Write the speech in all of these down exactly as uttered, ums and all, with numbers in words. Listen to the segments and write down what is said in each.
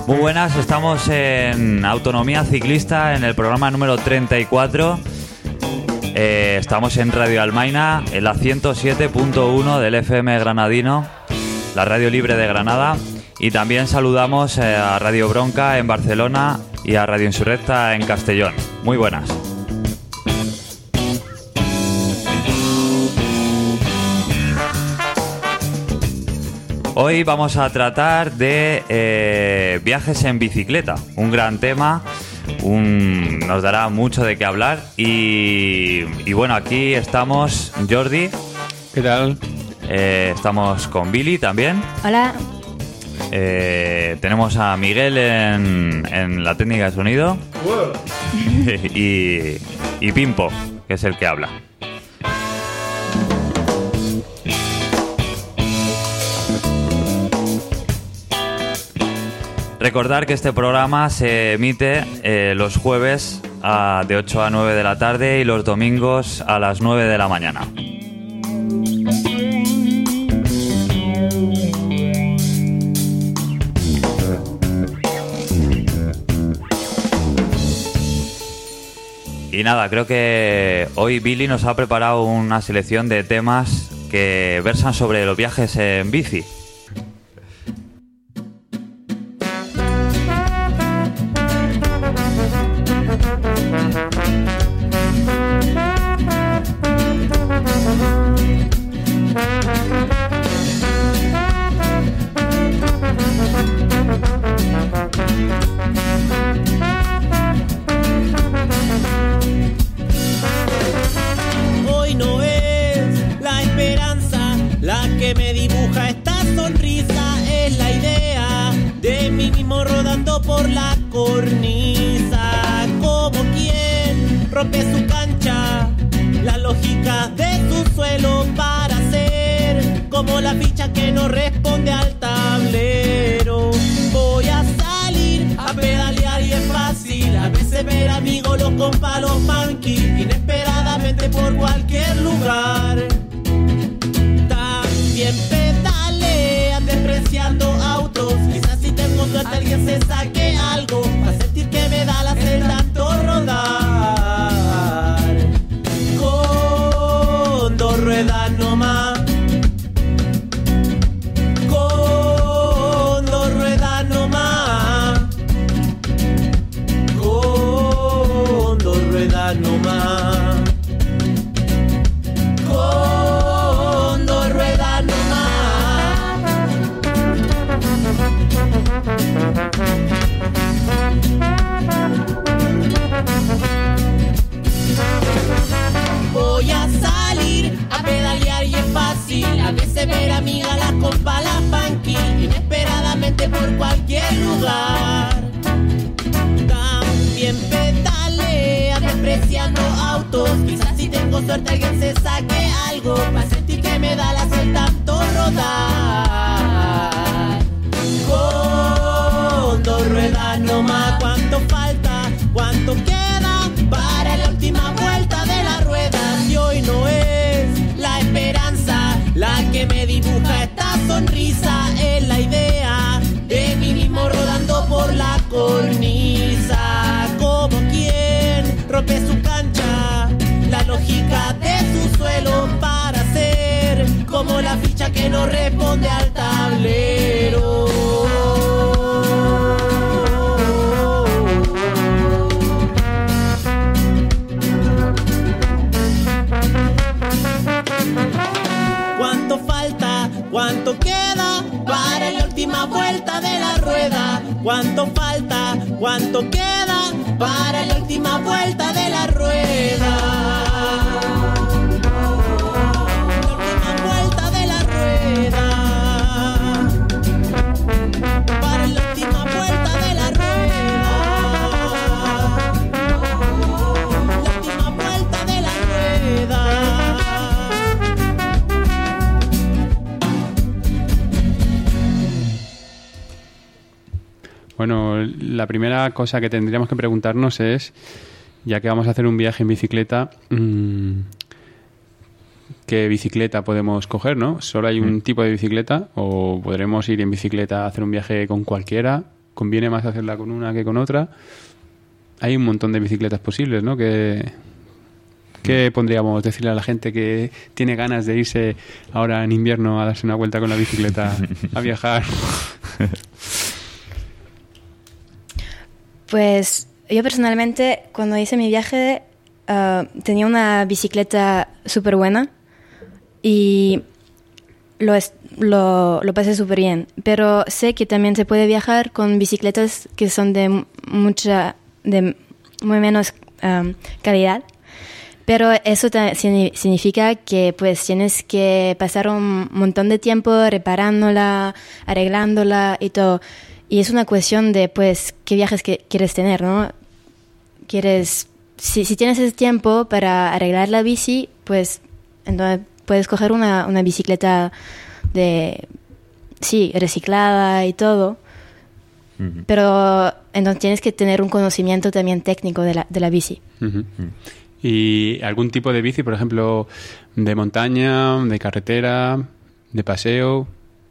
Muy buenas, estamos en Autonomía Ciclista en el programa número treinta y cuatro. Eh, estamos en Radio Almaina, en la ciento siete punto uno del F M granadino, la radio libre de Granada. Y también saludamos eh, a Radio Bronca en Barcelona y a Radio Insurrecta en Castellón. Muy buenas. Hoy vamos a tratar de eh, viajes en bicicleta, un gran tema, un, nos dará mucho de qué hablar y, y bueno, aquí estamos Jordi. ¿Qué tal? Eh, estamos con Billy también. Hola. Eh, tenemos a Miguel en, en la técnica de sonido. y, y Pimpo, que es el que habla. Recordar que este programa se emite eh, los jueves a, de ocho a nueve de la tarde y los domingos a las nueve de la mañana. Y nada, creo que hoy Billy nos ha preparado una selección de temas que versan sobre los viajes en bici. Bueno, la primera cosa que tendríamos que preguntarnos es, ya que vamos a hacer un viaje en bicicleta, mmm, ¿qué bicicleta podemos coger, no? ¿Solo hay un mm. tipo de bicicleta o podremos ir en bicicleta a hacer un viaje con cualquiera? conviene más hacerla con una que con otra. Hay un montón de bicicletas posibles, ¿no? Que, ¿Qué pondríamos decirle a la gente que tiene ganas de irse ahora en invierno a darse una vuelta con la bicicleta, a viajar? Pues yo personalmente, cuando hice mi viaje, uh, tenía una bicicleta súper buena y lo, es, lo, lo pasé súper bien. Pero sé que también se puede viajar con bicicletas que son de mucha, de muy menos um, calidad. Pero eso ta- significa que pues tienes que pasar un montón de tiempo reparándola, arreglándola y todo. Y es una cuestión de pues qué viajes que quieres tener, ¿no? Quieres, si, si tienes ese tiempo para arreglar la bici, pues entonces puedes coger una, una bicicleta de, sí, reciclada y todo. Uh-huh. Pero entonces tienes que tener un conocimiento también técnico de la, de la bici. Uh-huh. ¿Y algún tipo de bici, por ejemplo, de montaña, de carretera, de paseo?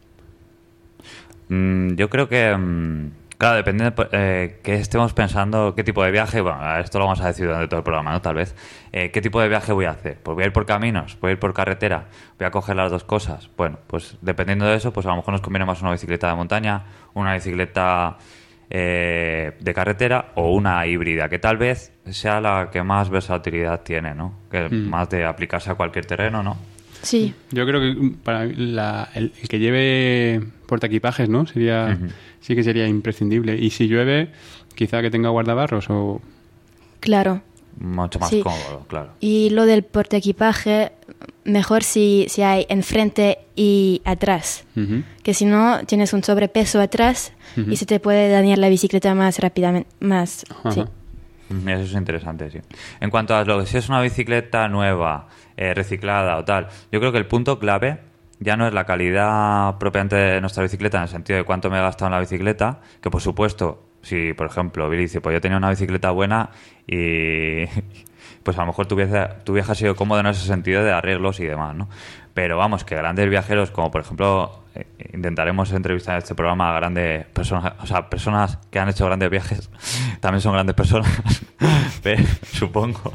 Mm, yo creo que, mm, claro, depende de eh, qué estemos pensando, qué tipo de viaje. Bueno, esto lo vamos a decir durante todo el programa, ¿no? Tal vez. Eh, ¿Qué tipo de viaje voy a hacer? Pues voy a ir por caminos, voy a ir por carretera, voy a coger las dos cosas. Bueno, pues dependiendo de eso, pues a lo mejor nos conviene más una bicicleta de montaña, una bicicleta eh, de carretera o una híbrida, que tal vez sea la que más versatilidad tiene, ¿no? Que mm. más de aplicarse a cualquier terreno, ¿no? Sí. Yo creo que para la, el, el que lleve portaequipajes, ¿no? Sería, uh-huh. sí que sería imprescindible. Y si llueve, quizá que tenga guardabarros o... Claro. Mucho más sí. cómodo, claro. Y lo del portaequipaje, mejor si, si hay enfrente y atrás. Uh-huh. Que si no, tienes un sobrepeso atrás uh-huh. y se te puede dañar la bicicleta más rápidamente. Más, uh-huh. sí. Eso es interesante, sí. En cuanto a lo que si es una bicicleta nueva, eh, reciclada o tal, yo creo que el punto clave ya no es la calidad propiamente de nuestra bicicleta en el sentido de cuánto me he gastado en la bicicleta, que por supuesto, si por ejemplo Billy dice, pues yo tenía una bicicleta buena y pues a lo mejor tu viaje, tu viaje ha sido cómodo en ese sentido de arreglos y demás, ¿no? Pero vamos, que grandes viajeros, como por ejemplo, eh, intentaremos entrevistar en este programa a grandes personas, o sea, personas que han hecho grandes viajes, también son grandes personas, pero, supongo,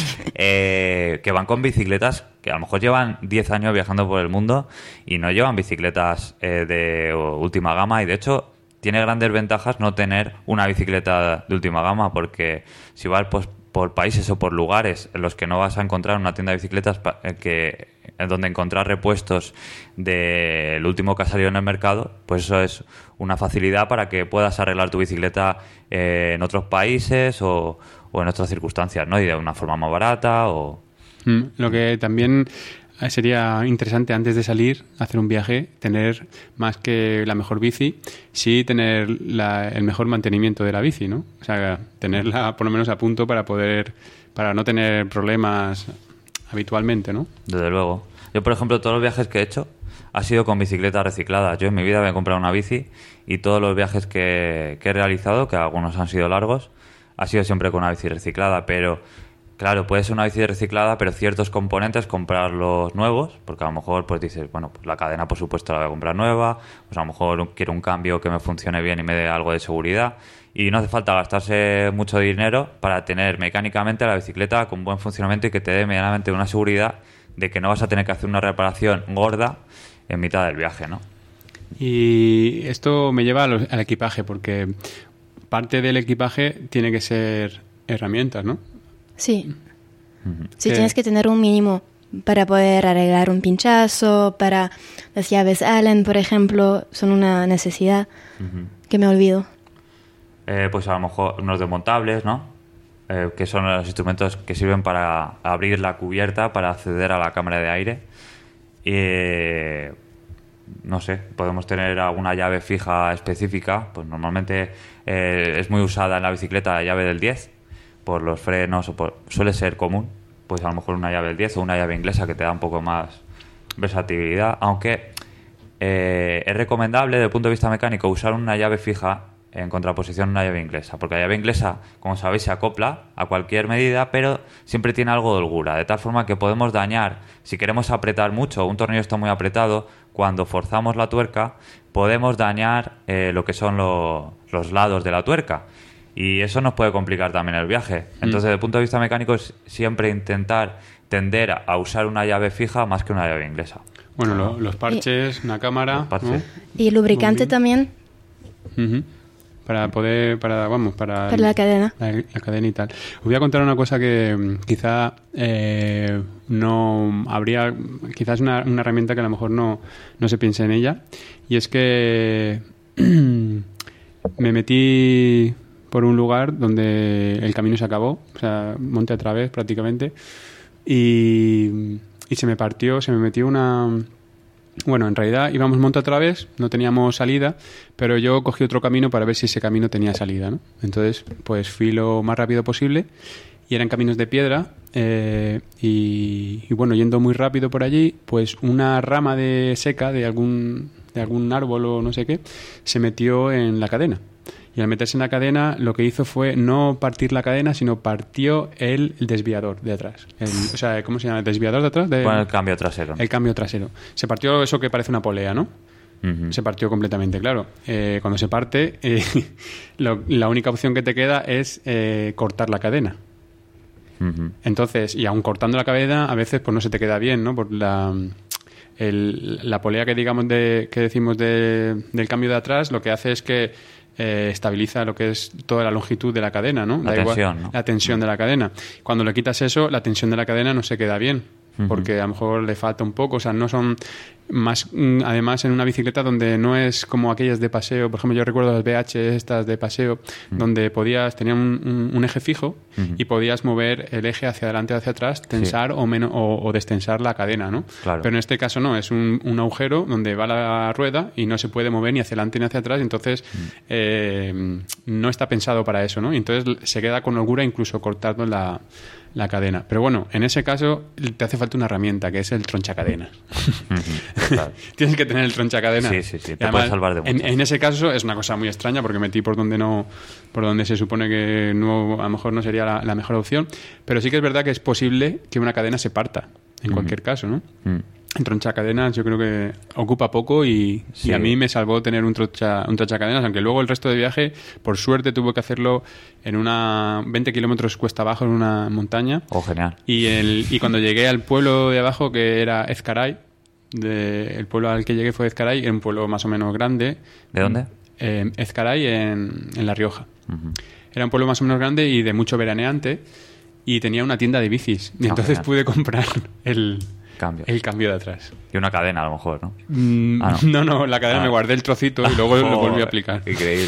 eh, que van con bicicletas que a lo mejor llevan diez años viajando por el mundo y no llevan bicicletas eh, de última gama y de hecho tiene grandes ventajas no tener una bicicleta de última gama porque si vas pues, por países o por lugares en los que no vas a encontrar una tienda de bicicletas que en donde encontrar repuestos del último que ha salido en el mercado, pues eso es una facilidad para que puedas arreglar tu bicicleta eh, en otros países o, o en otras circunstancias, ¿no? Y de una forma más barata o... Mm, lo que también sería interesante antes de salir a hacer un viaje, tener más que la mejor bici, sí tener la, el mejor mantenimiento de la bici, ¿no? O sea, tenerla por lo menos a punto para poder, para no tener problemas habitualmente, ¿no? Desde luego. Yo, por ejemplo, todos los viajes que he hecho ha sido con bicicletas recicladas. Yo en mi vida me he comprado una bici y todos los viajes que, que he realizado, que algunos han sido largos, ha sido siempre con una bici reciclada, pero... Claro, puede ser una bici reciclada, pero ciertos componentes comprarlos nuevos, porque a lo mejor pues dices, bueno, pues la cadena por supuesto la voy a comprar nueva, pues a lo mejor quiero un cambio que me funcione bien y me dé algo de seguridad, y no hace falta gastarse mucho dinero para tener mecánicamente la bicicleta con buen funcionamiento y que te dé medianamente una seguridad de que no vas a tener que hacer una reparación gorda en mitad del viaje, ¿no? Y esto me lleva al, al equipaje, porque parte del equipaje tiene que ser herramientas, ¿no? Sí. Uh-huh. Sí, tienes que tener un mínimo para poder arreglar un pinchazo, para las llaves Allen, por ejemplo, son una necesidad uh-huh. que me olvido. Eh, pues a lo mejor unos desmontables, ¿no? Eh, que son los instrumentos que sirven para abrir la cubierta, para acceder a la cámara de aire. Eh, no sé, podemos tener alguna llave fija específica, pues normalmente eh, es muy usada en la bicicleta la llave del diez, por los frenos, o por, suele ser común, pues a lo mejor una llave del diez o una llave inglesa que te da un poco más versatilidad, aunque eh, es recomendable desde el punto de vista mecánico usar una llave fija en contraposición a una llave inglesa, porque la llave inglesa, como sabéis, se acopla a cualquier medida, pero siempre tiene algo de holgura, de tal forma que podemos dañar, si queremos apretar mucho, un tornillo está muy apretado, cuando forzamos la tuerca, podemos dañar eh, lo que son lo- los lados de la tuerca. Y eso nos puede complicar también el viaje. Entonces, desde el punto de vista mecánico, es siempre intentar tender a usar una llave fija más que una llave inglesa. Bueno, lo- los parches, una cámara, Los parches. ¿no? Y lubricante Bombín. también Ujú. Para poder, para, vamos, para... para la cadena. La, la cadena y tal. Os voy a contar una cosa que mm, quizá eh, no habría, quizás una, una herramienta que a lo mejor no, no se piense en ella. Y es que me metí por un lugar donde el camino se acabó, o sea, monte a través prácticamente, y, y se me partió, se me metió una... Bueno, en realidad íbamos monte a través, no teníamos salida, pero yo cogí otro camino para ver si ese camino tenía salida, ¿no? Entonces, pues fui lo más rápido posible y eran caminos de piedra eh, y, y bueno, yendo muy rápido por allí, pues una rama de seca de algún, de algún árbol o no sé qué se metió en la cadena. Y al meterse en la cadena, lo que hizo fue no partir la cadena, sino partió el, el desviador de atrás. El, o sea, ¿cómo se llama? ¿El desviador de atrás? De, Bueno, el cambio trasero. el cambio trasero. Se partió eso que parece una polea, ¿no? Ujú. Se partió completamente, claro. Eh, cuando se parte, eh, lo- la única opción que te queda es eh, cortar la cadena. Ujú. Entonces, y aun cortando la cadena, a veces pues no se te queda bien, ¿no? Por la, el- la polea que digamos de, que decimos de- del cambio de atrás, lo que hace es que eh, estabiliza lo que es toda la longitud de la cadena, ¿no? La Da igual- tensión, ¿no? La tensión de la cadena. Cuando le quitas eso, la tensión de la cadena no se queda bien, Ujú. porque a lo mejor le falta un poco, o sea, no son más, mm, además en una bicicleta donde no es como aquellas de paseo, por ejemplo, yo recuerdo las B H estas de paseo, donde podías, tenían un, un- un eje fijo Ujú. y podías mover el eje hacia adelante o hacia atrás, tensar o, menos, o, o destensar la cadena, ¿no? Claro. Pero en este caso no, es un, un agujero donde va la rueda y no se puede mover ni hacia adelante ni hacia atrás, entonces eh, no está pensado para eso, ¿no? Y entonces se queda con holgura incluso cortando la, la cadena. Pero bueno, en ese caso te hace falta una herramienta, que es el tronchacadenas. Ujú. Claro. Tienes que tener el tronchacadenas. Sí, sí, sí, Y te puede salvar de en, muchas. en ese caso es una cosa muy extraña porque metí por donde no, por donde se supone que no, a lo mejor no sería la, la mejor opción, pero sí que es verdad que es posible que una cadena se parta, en cualquier caso, ¿no? Mm. El tronchacadenas yo creo que ocupa poco y, Sí. y a mí me salvó tener un, troncha, un tronchacadenas, aunque luego el resto de viaje, por suerte, tuve que hacerlo en una veinte kilómetros cuesta abajo en una montaña. Oh, genial. Y, el, y cuando llegué al pueblo de abajo, que era Ezcaray, de, el pueblo al que llegué fue Ezcaray, era un pueblo más o menos grande. ¿De dónde? Eh, Ezcaray, en, en La Rioja. Ujú. Era un pueblo más o menos grande y de mucho veraneante, y tenía una tienda de bicis. Y Ah, entonces genial. pude comprar el, Cambio. el cambio de atrás. Y una cadena, a lo mejor, ¿no? Mm, Ah, no. no, la cadena Ah. me guardé el trocito y luego lo volví a aplicar. Increíble.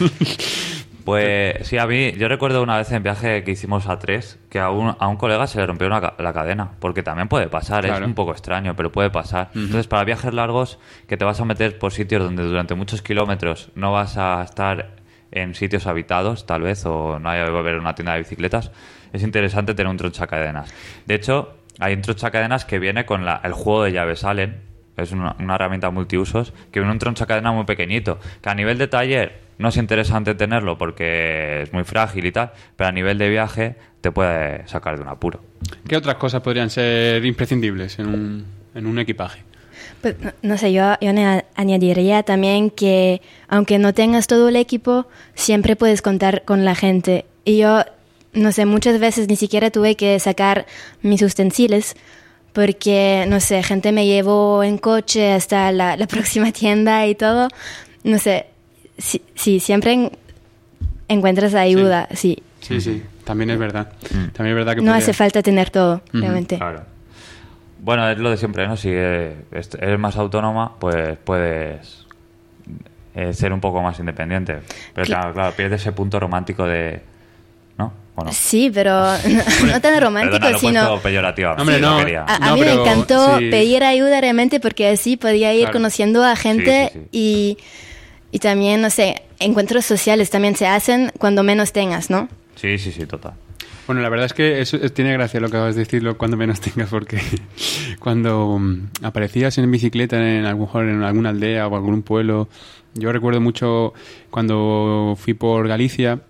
Pues sí, a mí, yo recuerdo una vez en viaje que hicimos a tres, que a un, a un colega se le rompió una ca- la cadena, porque también puede pasar, Claro. es un poco extraño, pero puede pasar. Entonces, para viajes largos, que te vas a meter por sitios donde durante muchos kilómetros no vas a estar en sitios habitados, tal vez, o no haya va a haber una tienda de bicicletas, es interesante tener un tronchacadenas. De hecho, hay un tronchacadenas que viene con la- el juego de llaves Allen, es una, una herramienta multiusos, que viene un tronchacadena muy pequeñito, que a nivel de taller no es interesante tenerlo porque es muy frágil y tal, pero a nivel de viaje te puede sacar de un apuro. ¿Qué otras cosas podrían ser imprescindibles en un, en un equipaje? Pues, no, no sé, yo, yo aña- añadiría también que aunque no tengas todo el equipo, siempre puedes contar con la gente. Y yo, no sé, muchas veces ni siquiera tuve que sacar mis utensilios porque, no sé, gente me llevó en coche hasta la, la próxima tienda y todo. No sé, sí, sí, siempre en- encuentras ayuda, sí. Sí, sí, también es verdad. Mm. También es verdad que No podría- hace falta tener todo, Ujú, realmente. Claro. Bueno, es lo de siempre, ¿no? Si eres, eres más autónoma, pues puedes eh, ser un poco más independiente. Pero Cla- claro, claro, pierdes ese punto romántico de... ¿No? ¿O no? Sí, pero no, no tan romántico, Perdona, lo he sino... puesto peyorativamente. Hombre, no no. quería. A, a No, mí me pero encantó sí. pedir ayuda realmente porque así podía ir Claro. conociendo a gente Sí, sí, sí. Y, y también, no sé, encuentros sociales también se hacen cuando menos tengas, ¿no? Sí, sí, sí, total. Bueno, la verdad es que eso, es- tiene gracia lo que acabas de decirlo cuando menos tengas, porque cuando mm, aparecías en bicicleta en, algún, en alguna aldea o algún pueblo, yo recuerdo mucho cuando fui por Galicia,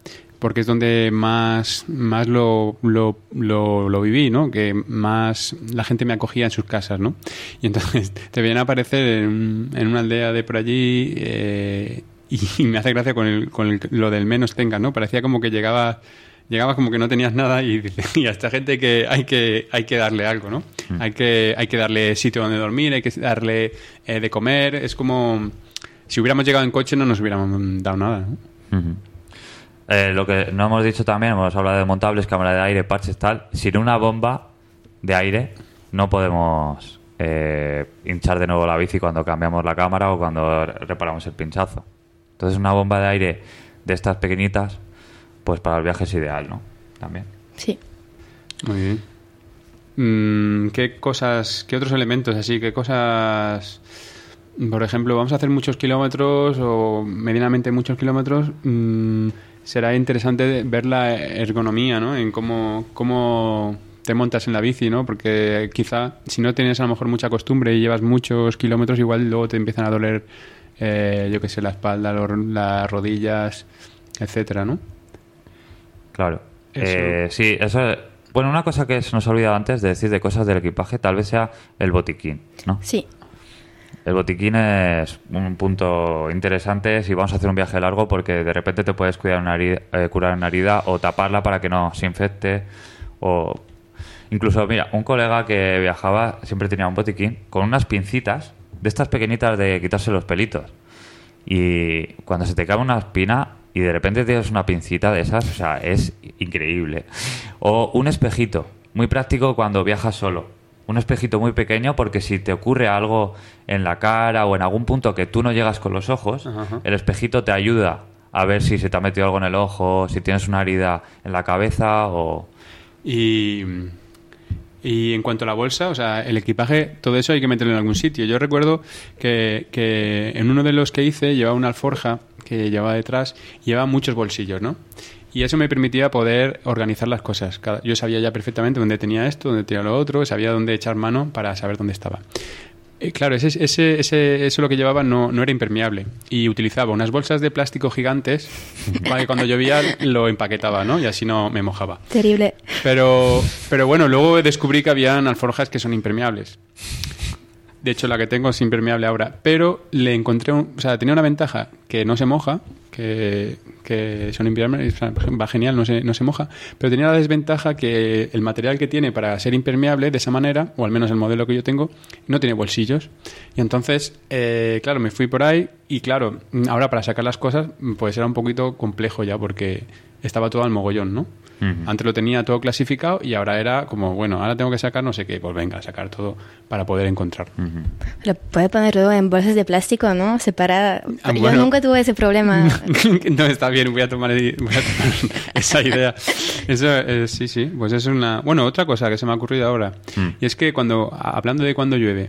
porque es donde más, más lo, lo, lo, lo viví, ¿no? Que más la gente me acogía en sus casas, ¿no? Y entonces te vienen a aparecer en, en una aldea de por allí eh, y, y me hace gracia con, el, con el, lo del menos tengas, ¿no? Parecía como que llegabas llegabas como que no tenías nada y, y a esta gente que hay que hay que darle algo, ¿no? Mm. Hay que hay que darle sitio donde dormir, hay que darle eh, de comer. Es como si hubiéramos llegado en coche no nos hubiéramos dado nada, ¿no? Uh-huh. Eh, lo que no hemos dicho también, hemos hablado de montables, cámara de aire, parches, tal. Sin una bomba de aire no podemos eh, hinchar de nuevo la bici cuando cambiamos la cámara o cuando reparamos el pinchazo. Entonces una bomba de aire de estas pequeñitas, pues para el viaje es ideal, ¿no? También. Sí. Muy bien. Mm, ¿Qué cosas, qué otros elementos así, qué cosas... Por ejemplo, vamos a hacer muchos kilómetros o medianamente muchos kilómetros. Mmm, será interesante ver la ergonomía, ¿no? En cómo, cómo te montas en la bici, ¿no? Porque quizá si no tienes a lo mejor mucha costumbre y llevas muchos kilómetros, igual luego te empiezan a doler, eh, yo qué sé, la espalda, los, las rodillas, etcétera, ¿no? Claro. Eso. Eh, sí, eso... Bueno, una cosa que se nos ha olvidado antes de decir de cosas del equipaje, tal vez sea el botiquín, ¿no? Sí. El botiquín es un punto interesante si vamos a hacer un viaje largo porque de repente te puedes cuidar una herida, eh, curar una herida o taparla para que no se infecte. O incluso, mira, un colega que viajaba siempre tenía un botiquín con unas pincitas de estas pequeñitas de quitarse los pelitos. Y cuando se te cae una espina y de repente tienes una pincita de esas, o sea, es increíble. O un espejito, muy práctico cuando viajas solo. Un espejito muy pequeño porque si te ocurre algo en la cara o en algún punto que tú no llegas con los ojos, uh-huh. el espejito te ayuda a ver si se te ha metido algo en el ojo, si tienes una herida en la cabeza o... Y, y en cuanto a la bolsa, o sea, el equipaje, todo eso hay que meterlo en algún sitio. Yo recuerdo que, que en uno de los que hice llevaba una alforja que llevaba detrás y llevaba muchos bolsillos, ¿no? Y eso me permitía poder organizar las cosas. Yo sabía ya perfectamente dónde tenía esto, dónde tenía lo otro, sabía dónde echar mano para saber dónde estaba. Eh, claro, ese, ese, ese, eso lo que llevaba no, no era impermeable. Y utilizaba unas bolsas de plástico gigantes para que cuando llovía lo empaquetaba, ¿no? Y así no me mojaba. Terrible. Pero, pero bueno, luego descubrí que habían alforjas que son impermeables. De hecho, la que tengo es impermeable ahora. Pero le encontré... Un, o sea, tenía una ventaja que no se moja, que, que son impermeables, o sea, va genial, no se, no se moja. Pero tenía la desventaja que el material que tiene para ser impermeable de esa manera, o al menos el modelo que yo tengo, no tiene bolsillos. Y entonces, eh, claro, me fui por ahí y claro, ahora para sacar las cosas pues era un poquito complejo ya porque estaba todo al mogollón, ¿no? Uh-huh. Antes lo tenía todo clasificado y ahora era como, bueno, ahora tengo que sacar no sé qué, pues venga, a sacar todo para poder encontrar. Uh-huh. Lo puede poner todo en bolsas de plástico, ¿no? Separada. Ah, Yo bueno. nunca tuve ese problema. No, está bien, voy a tomar, voy a tomar esa idea. Eso, eh, sí, sí, pues es una... Bueno, otra cosa que se me ha ocurrido ahora, uh-huh. y es que cuando, hablando de cuando llueve,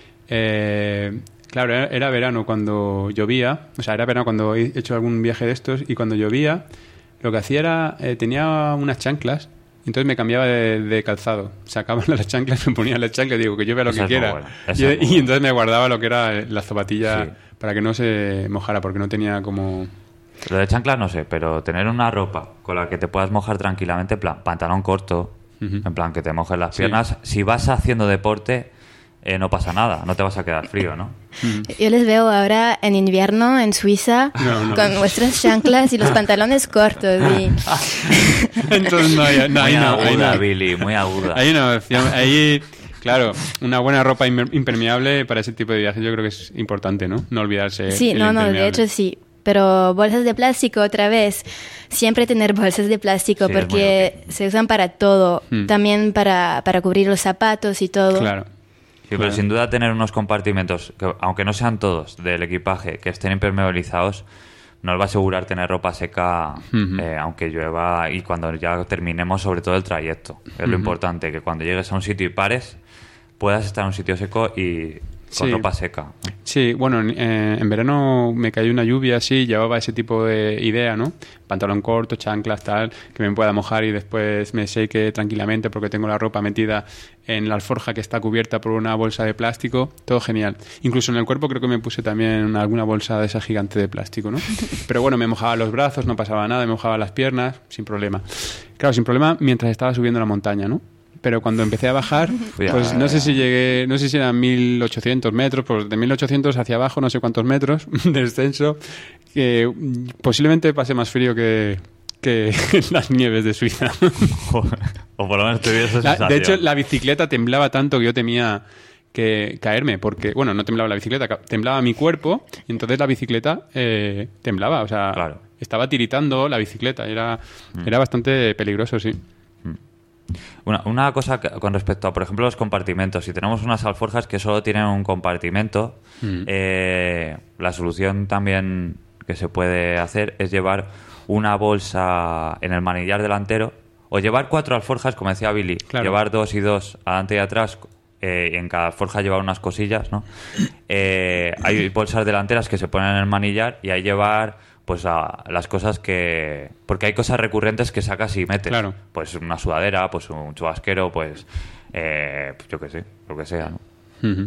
eh, claro, era, era verano cuando llovía, o sea, era verano cuando he hecho algún viaje de estos y cuando llovía... Lo que hacía era, eh, tenía unas chanclas, entonces me cambiaba de, de calzado. Sacaba las chanclas, me ponía las chanclas y digo que yo vea lo Esa que quiera. Buena. Y, y entonces me guardaba lo que era la zapatilla sí. para que no se mojara, porque no tenía como... Lo de chanclas no sé, pero tener una ropa con la que te puedas mojar tranquilamente, en plan, pantalón corto, uh-huh. en plan, que te mojes las piernas. Sí. Si vas haciendo deporte... Eh, no pasa nada, no te vas a quedar frío, ¿no? Yo les veo ahora en invierno en Suiza no, no. con vuestras chanclas y los pantalones cortos. Y... Entonces no hay, no, muy ahí no, aguda, ahí no. Billy, muy aguda. Ahí no, ahí, claro, una buena ropa impermeable para ese tipo de viajes yo creo que es importante, ¿no? No olvidarse. Sí, no, no, de hecho sí. Pero bolsas de plástico, otra vez, siempre tener bolsas de plástico sí, porque se usan para todo, hmm. también para, para cubrir los zapatos y todo. Claro. Sí, pero Claro. sin duda tener unos compartimentos, que, aunque no sean todos del equipaje, que estén impermeabilizados, nos va a asegurar tener ropa seca, uh-huh. eh, aunque llueva y cuando ya terminemos sobre todo el trayecto. Es uh-huh. lo importante, que cuando llegues a un sitio y pares, puedas estar en un sitio seco y con Sí. ropa seca. Sí, bueno, en, eh, en verano me cayó una lluvia así, llevaba ese tipo de idea, ¿no? Pantalón corto, chanclas, tal, que me pueda mojar y después me seque tranquilamente porque tengo la ropa metida en la alforja que está cubierta por una bolsa de plástico, todo genial. Incluso en el cuerpo creo que me puse también alguna bolsa de esa gigante de plástico, ¿no? Pero bueno, me mojaba los brazos, no pasaba nada, me mojaba las piernas, sin problema. Claro, sin problema mientras estaba subiendo la montaña, ¿no? Pero cuando empecé a bajar, Ya, pues no ya, sé ya. si llegué, no sé si eran mil ochocientos metros, pues de mil ochocientos hacia abajo, no sé cuántos metros de descenso, que mm, posiblemente pasé más frío que, que las nieves de Suiza. Joder. O por lo menos tuviese esa La- sensación. de hecho, la bicicleta temblaba tanto que yo temía que caerme, porque, bueno, no temblaba la bicicleta, ca- temblaba mi cuerpo, y entonces la bicicleta eh, temblaba, o sea, Claro. estaba tiritando la bicicleta, era, era bastante peligroso, sí. Una, una cosa que- con respecto a, por ejemplo, los compartimentos. Si tenemos unas alforjas que solo tienen un compartimento, Mm. eh, la solución también que se puede hacer es llevar una bolsa en el manillar delantero o llevar cuatro alforjas, como decía Billy. Claro. Llevar dos y dos adelante y atrás. Eh, y en cada alforja llevar unas cosillas, ¿no? Eh, hay bolsas delanteras que se ponen en el manillar y ahí llevar pues a, las cosas que... Porque hay cosas recurrentes que sacas y metes. Claro. Pues una sudadera, pues un chubasquero, pues... Eh, pues yo qué sé, lo que sea, ¿no? Ujú.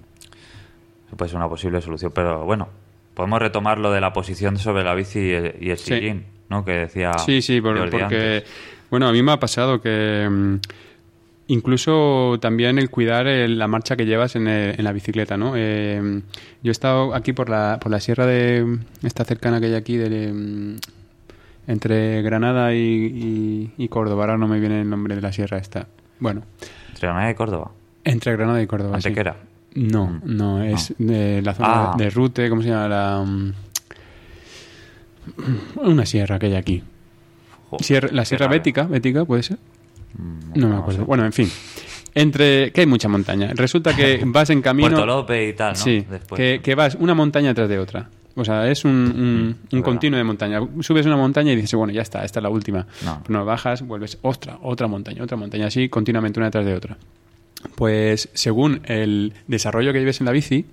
Eso puede ser una posible solución, pero bueno, podemos retomar lo de la posición sobre la bici y el, y el Sí. sillín, ¿no? Que decía Sí, sí, por- Jordi porque, antes. bueno, a mí me ha pasado que mm, incluso también el cuidar el- la marcha que llevas en, el- en la bicicleta, ¿no? Eh, yo he estado aquí por la, por la sierra de esta cercana que hay aquí, de, mm, entre Granada y, y- y Córdoba, ahora no me viene el nombre de la sierra esta. Bueno, Entre Granada y Córdoba. entre Granada y Córdoba, sí. Antequera. No, Mm. no, es de la zona Ah. de Rute, ¿cómo se llama? La, mm, una sierra que hay aquí. Jo, Sierra- la qué Sierra raro. Bética, Bética, ¿puede ser? Mm, No me acuerdo. sé. Bueno, en fin. Entre que hay mucha montaña. Resulta que vas en camino. Puerto López y tal, ¿no? Sí, Después. que, que vas una montaña tras de otra. O sea, es un, un, un verdad. continuo de montaña. Subes una montaña y dices, bueno, ya está, esta es la última. No. Pero no, bajas, vuelves, otra, otra montaña, otra montaña, así continuamente una detrás de otra. Pues según el desarrollo que lleves en la bici,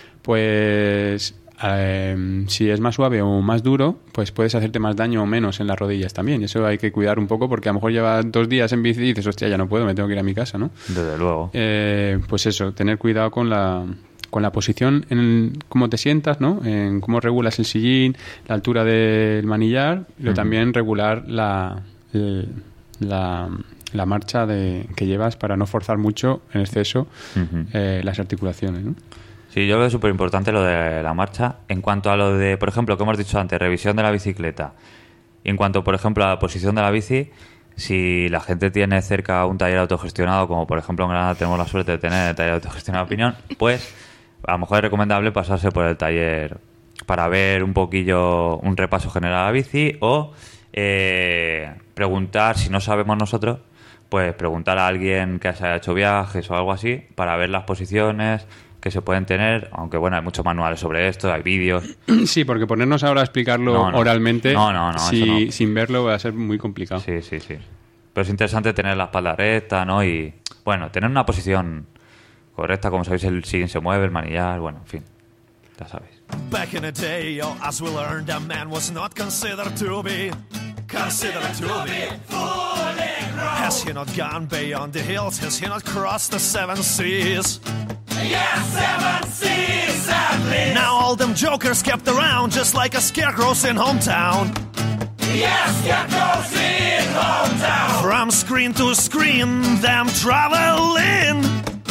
pues eh, si es más suave o más duro, pues puedes hacerte más daño o menos en las rodillas también. Y eso hay que cuidar un poco porque a lo mejor llevas dos días en bici y dices, hostia, ya no puedo, me tengo que ir a mi casa, ¿no? Desde luego. Eh, pues eso, tener cuidado con la, con la posición, en cómo te sientas, ¿no? En cómo regulas el sillín, la altura del manillar, pero Ujú. también regular la, el- la, la marcha de, que llevas para no forzar mucho en exceso Ujú. eh, las articulaciones, ¿no? Sí, yo veo súper importante lo de la marcha. En cuanto a lo de, por ejemplo, que hemos dicho antes, revisión de la bicicleta. Y en cuanto, por ejemplo, a la posición de la bici, si la gente tiene cerca un taller autogestionado, como por ejemplo en Granada tenemos la suerte de tener el taller autogestionado de opinión, pues a lo mejor es recomendable pasarse por el taller para ver un poquillo, un repaso general a la bici o eh, preguntar, si no sabemos nosotros, pues preguntar a alguien que se haya hecho viajes o algo así para ver las posiciones que se pueden tener, aunque bueno, hay muchos manuales sobre esto, hay vídeos. Sí, porque ponernos ahora a explicarlo No, no. oralmente, No, no, no, si- eso no. sin verlo va a ser muy complicado. Sí, sí, sí. Pero es interesante tener la espalda recta, ¿no? Y, bueno, tener una posición correcta, como sabéis, el sillín se mueve, el manillar, bueno, en fin, ya sabéis. Back in the day, oh, as we learned, a man was not considered to be considered to be fooling grown. Has he not gone beyond the hills? Has he not crossed the seven seas? Yes, seven seas at least. Now all them jokers kept around just like a scarecrows in hometown. Yes, scarecrows in hometown. From screen to screen, them traveling.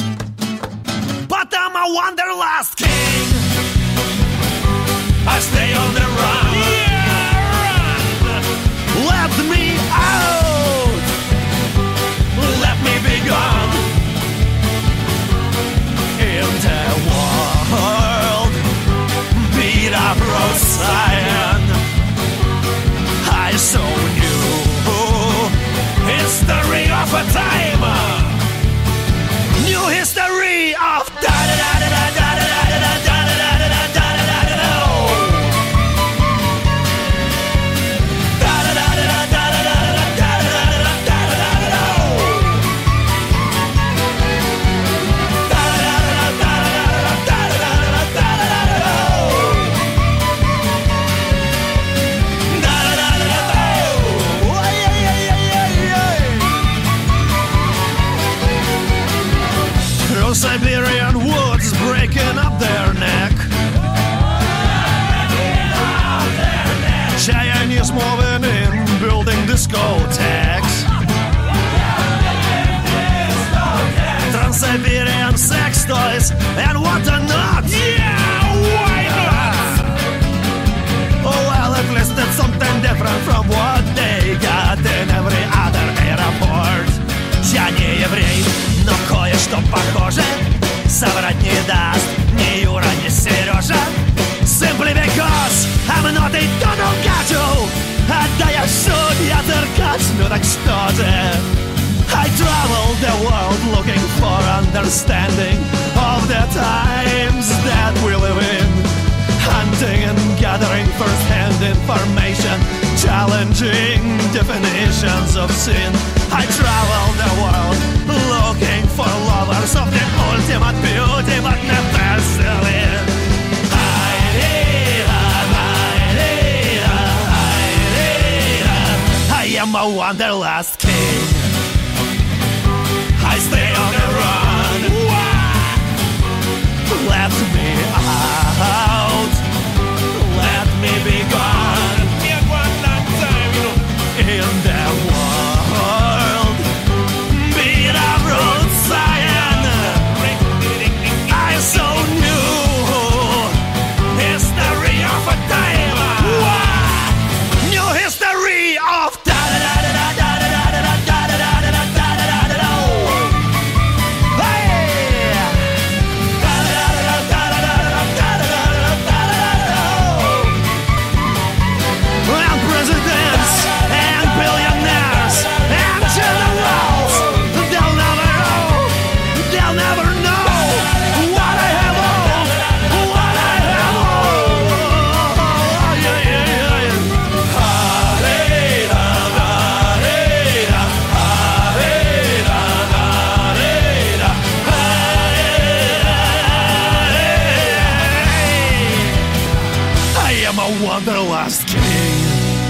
But I'm a wanderlust king. I stay on the run. Let me out. Let me be gone. In the world, beat up Rosalind. I so knew history of a time. New history of da da da da da da da da da da da da da da da da. Just moving in, building discotheques. Trans-Siberian sex toys and what not. Yeah, why not? Oh well, at least it's something different from what they got in every other airport. Я не еврей, но кое-что похоже соврать не даст ни Юра, ни Сережа. Simply because I'm not a Donald Gato. А да я судья Деркач, ну так что же? I travel the world looking for understanding of the times that we live in. Hunting and gathering first-hand information, challenging definitions of sin. I travel the world looking for lovers of the ultimate beauty, but never selling. I am a wanderlust king. I stay on the run. Let me out. Let me be gone. In the world, beat up road Zion. I so new history of a time. New history of time. Wanderlust King.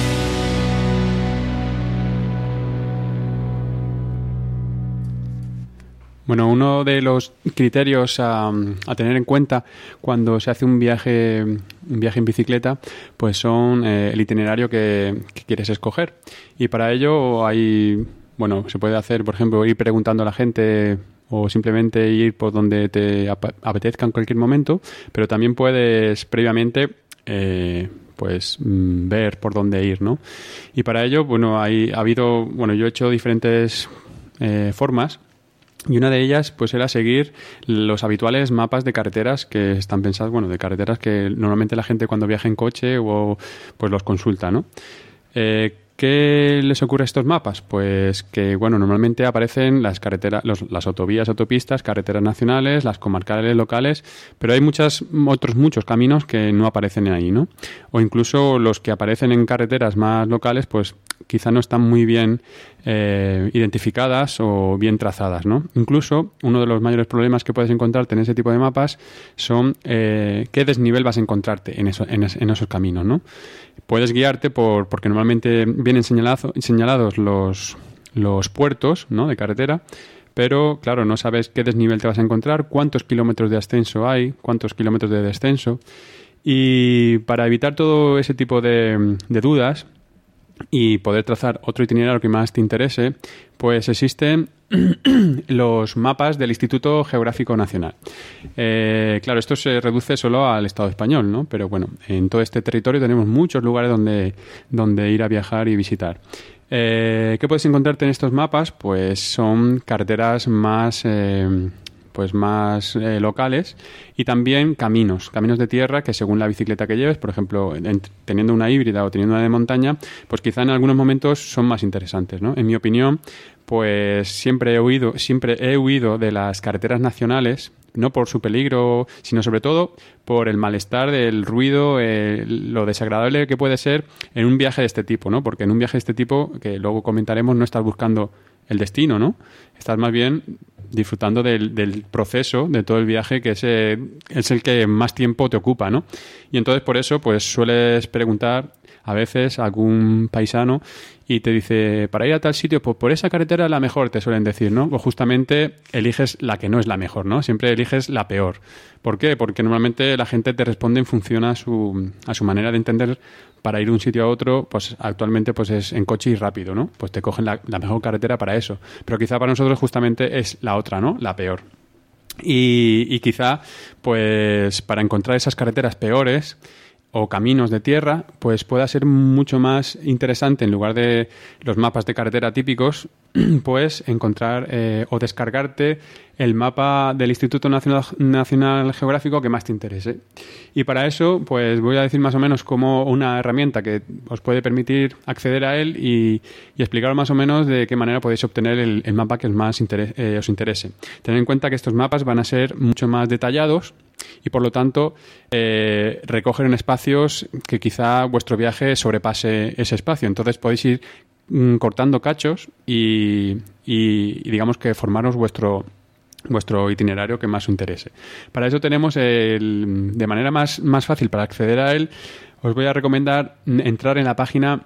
Bueno, uno de los criterios a, a tener en cuenta cuando se hace un viaje, un viaje en bicicleta, pues son eh, el itinerario que, que quieres escoger. Y para ello hay, bueno, se puede hacer, por ejemplo, ir preguntando a la gente o simplemente ir por donde te ap- apetezca en cualquier momento, pero también puedes previamente eh, pues ver por dónde ir, ¿no? Y para ello, bueno, hay, ha habido, bueno, yo he hecho diferentes eh, formas. Y una de ellas, pues, era seguir los habituales mapas de carreteras que están pensados, bueno, de carreteras que normalmente la gente cuando viaja en coche o pues los consulta, ¿no? Eh, ¿Qué les ocurre a estos mapas? Pues que, bueno, normalmente aparecen las carreteras, los, las autovías, autopistas, carreteras nacionales, las comarcales, locales, pero hay muchas, otros muchos caminos que no aparecen ahí, ¿no? O incluso los que aparecen en carreteras más locales, pues quizá no están muy bien eh, identificadas o bien trazadas, ¿no? Incluso uno de los mayores problemas que puedes encontrarte en ese tipo de mapas son eh, qué desnivel vas a encontrarte en, eso, en, es, en esos caminos, ¿no? Puedes guiarte por porque normalmente vienen señalado, señalados los, los puertos, ¿no?, de carretera, pero claro, no sabes qué desnivel te vas a encontrar, cuántos kilómetros de ascenso hay, cuántos kilómetros de descenso. Y para evitar todo ese tipo de, de dudas y poder trazar otro itinerario que más te interese, pues existen los mapas del Instituto Geográfico Nacional. Eh, claro, esto se reduce solo al Estado español, ¿no? Pero bueno, en todo este territorio tenemos muchos lugares donde, donde ir a viajar y visitar. Eh, ¿Qué puedes encontrarte en estos mapas? Pues son carreteras más... Eh, pues más eh, locales y también caminos, caminos de tierra que según la bicicleta que lleves, por ejemplo, en, teniendo una híbrida o teniendo una de montaña, pues quizá en algunos momentos son más interesantes, ¿no? En mi opinión, pues siempre he huido, siempre he huido de las carreteras nacionales, no por su peligro, sino sobre todo por el malestar del ruido, eh, lo desagradable que puede ser en un viaje de este tipo, ¿no? Porque en un viaje de este tipo, que luego comentaremos, no estás buscando el destino, ¿no? Estás más bien disfrutando del, del proceso, de todo el viaje, que es, eh, es el que más tiempo te ocupa, ¿no? Y entonces por eso pues sueles preguntar a veces algún paisano y te dice, para ir a tal sitio, pues por esa carretera es la mejor, te suelen decir, ¿no? Pues justamente eliges la que no es la mejor, ¿no? Siempre eliges la peor. ¿Por qué? Porque normalmente la gente te responde en función a su, a su manera de entender. Para ir de un sitio a otro, pues actualmente pues es en coche y rápido, ¿no? Pues te cogen la, la mejor carretera para eso. Pero quizá para nosotros justamente es la otra, ¿no? La peor. Y, y quizá, pues para encontrar esas carreteras peores o caminos de tierra, pues pueda ser mucho más interesante, en lugar de los mapas de carretera típicos, pues encontrar eh, o descargarte el mapa del Instituto Nacional, Nacional Geográfico que más te interese. Y para eso, pues voy a decir más o menos como una herramienta que os puede permitir acceder a él y, y explicaros más o menos de qué manera podéis obtener el, el mapa que os más interese, eh, os interese. Tened en cuenta que estos mapas van a ser mucho más detallados y por lo tanto eh, recogen espacios que quizá vuestro viaje sobrepase ese espacio. Entonces podéis ir mm, cortando cachos y, y, y digamos que formaros vuestro vuestro itinerario que más os interese. Para eso tenemos el, de manera más, más fácil para acceder a él, os voy a recomendar entrar en la página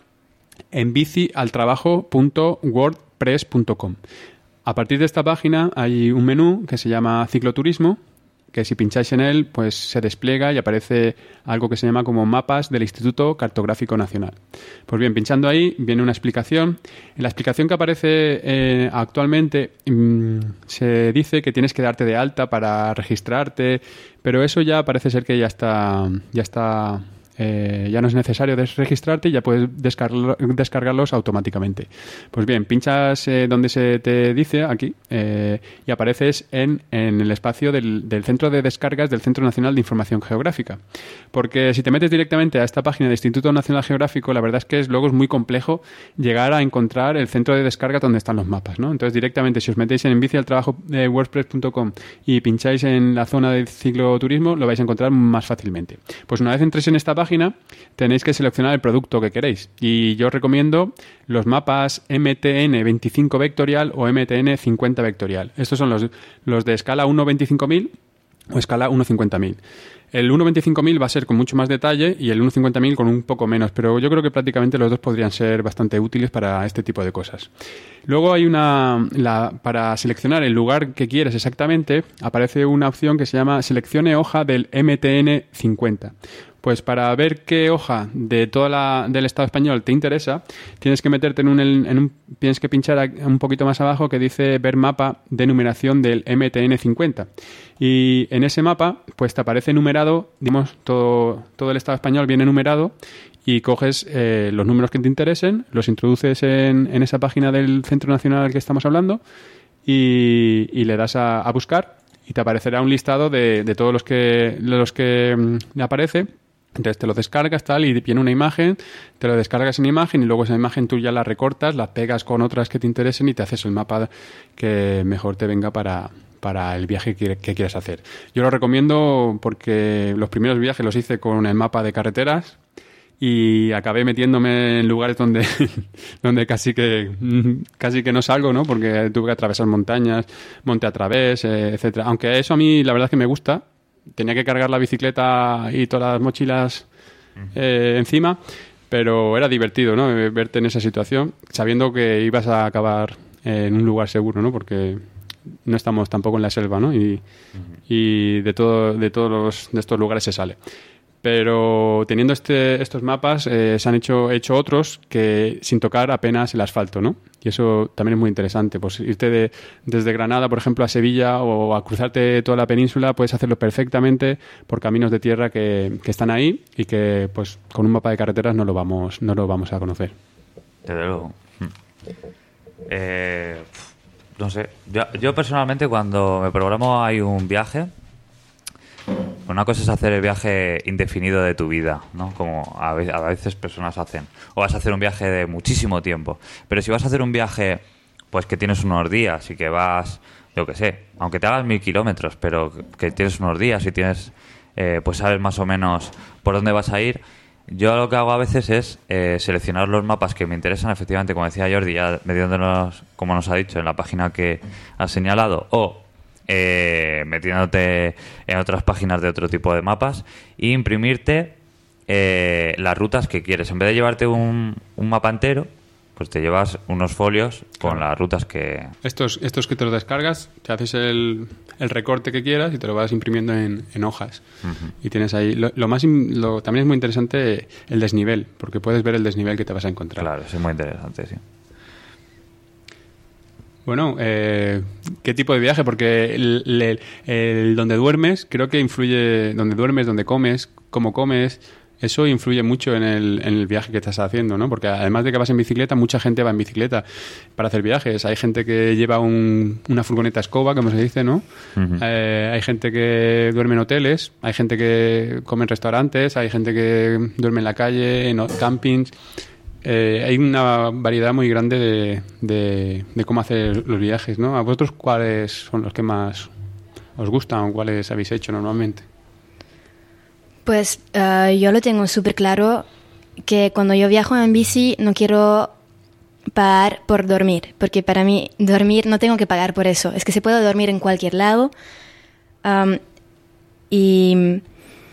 en bici al trabajo punto wordpress punto com. A partir de esta página hay un menú que se llama cicloturismo, que si pincháis en él, pues se despliega y aparece algo que se llama como mapas del Instituto Cartográfico Nacional. Pues bien, pinchando ahí viene una explicación. En la explicación que aparece eh, actualmente mmm, se dice que tienes que darte de alta para registrarte, pero eso ya parece ser que ya está, ya está eh, ya no es necesario registrarte y ya puedes descargar, descargarlos automáticamente. Pues bien, pinchas eh, donde se te dice aquí eh, y apareces en, en el espacio del, del centro de descargas del Centro Nacional de Información Geográfica. Porque si te metes directamente a esta página del Instituto Nacional Geográfico, la verdad es que es, luego es muy complejo llegar a encontrar el centro de descarga donde están los mapas, ¿no? Entonces directamente si os metéis en bici al trabajo de wordpress punto com y pincháis en la zona de cicloturismo, lo vais a encontrar más fácilmente. Pues una vez entréis en esta página tenéis que seleccionar el producto que queréis y yo os recomiendo los mapas M T N veinticinco vectorial o M T N cincuenta vectorial. Estos son los, los de escala uno veinticinco mil o escala uno cincuenta mil. El uno veinticinco mil va a ser con mucho más detalle y el uno cincuenta mil con un poco menos, pero yo creo que prácticamente los dos podrían ser bastante útiles para este tipo de cosas. Luego hay una... La, para seleccionar el lugar que quieres exactamente, aparece una opción que se llama Seleccione hoja del M T N cincuenta. Pues para ver qué hoja de toda la, del Estado español te interesa, tienes que meterte en un, en un... Tienes que pinchar un poquito más abajo que dice ver mapa de numeración del M T N cincuenta. Y en ese mapa, pues te aparece numerado, digamos, todo, todo el Estado español viene numerado y coges eh, los números que te interesen, los introduces en, en esa página del Centro Nacional al que estamos hablando y, y le das a, a buscar y te aparecerá un listado de, de todos los que, de los que mm, aparece. Entonces te lo descargas tal y viene una imagen, te lo descargas en imagen y luego esa imagen tú ya la recortas, la pegas con otras que te interesen y te haces el mapa que mejor te venga para, para el viaje que, que quieras hacer. Yo lo recomiendo porque los primeros viajes los hice con el mapa de carreteras y acabé metiéndome en lugares donde, donde casi que casi que no salgo, ¿no? Porque tuve que atravesar montañas, monte a través, eh, etcétera. Aunque eso a mí la verdad es que me gusta. Tenía que cargar la bicicleta y todas las mochilas eh, encima, pero era divertido, ¿no? Verte en esa situación, sabiendo que ibas a acabar en un lugar seguro, ¿no? Porque no estamos tampoco en la selva, ¿no? Y, y de todo, de todos los, de estos lugares se sale. Pero teniendo este, estos mapas eh, se han hecho, hecho otros que sin tocar apenas el asfalto, ¿no? Y eso también es muy interesante. Pues irte de, desde Granada, por ejemplo, a Sevilla o a cruzarte toda la península, puedes hacerlo perfectamente por caminos de tierra que, que están ahí y que pues con un mapa de carreteras no lo vamos, no lo vamos a conocer. Desde luego. Eh, no sé. Yo, yo personalmente cuando me programo hay un viaje. Una cosa es hacer el viaje indefinido de tu vida, ¿no? Como a veces personas hacen. O vas a hacer un viaje de muchísimo tiempo. Pero si vas a hacer un viaje, pues que tienes unos días y que vas, yo qué sé, aunque te hagas mil kilómetros, pero que tienes unos días y tienes, eh, pues sabes más o menos por dónde vas a ir. Yo lo que hago a veces es eh, seleccionar los mapas que me interesan, efectivamente, como decía Jordi, ya metiéndonos, como nos ha dicho, en la página que has señalado, o Eh, metiéndote en otras páginas de otro tipo de mapas e imprimirte eh, las rutas que quieres. En vez de llevarte un, un mapa entero, pues te llevas unos folios con Claro. las rutas que... Estos, estos que te los descargas, te haces el, el recorte que quieras y te lo vas imprimiendo en, en hojas. Ujú. Y tienes ahí... Lo, lo más im- lo, también es muy interesante el desnivel, porque puedes ver el desnivel que te vas a encontrar. Claro, eso es muy interesante, sí. Bueno, eh, ¿qué tipo de viaje? Porque el, el- el donde duermes, creo que influye... Donde duermes, donde comes, cómo comes... Eso influye mucho en el, en el viaje que estás haciendo, ¿no? Porque además de que vas en bicicleta, mucha gente va en bicicleta para hacer viajes. Hay gente que lleva un- una furgoneta escoba, como se dice, ¿no? Ujú. Eh, hay gente que duerme en hoteles, hay gente que come en restaurantes, hay gente que duerme en la calle, en o- campings. Eh, hay una variedad muy grande de, de, de cómo hacer los viajes, ¿no? ¿A vosotros cuáles son los que más os gustan o cuáles habéis hecho normalmente? Pues eh, yo lo tengo súper claro que cuando yo viajo en bici no quiero pagar por dormir, porque para mí dormir no tengo que pagar por eso, es que se puede dormir en cualquier lado. Am, y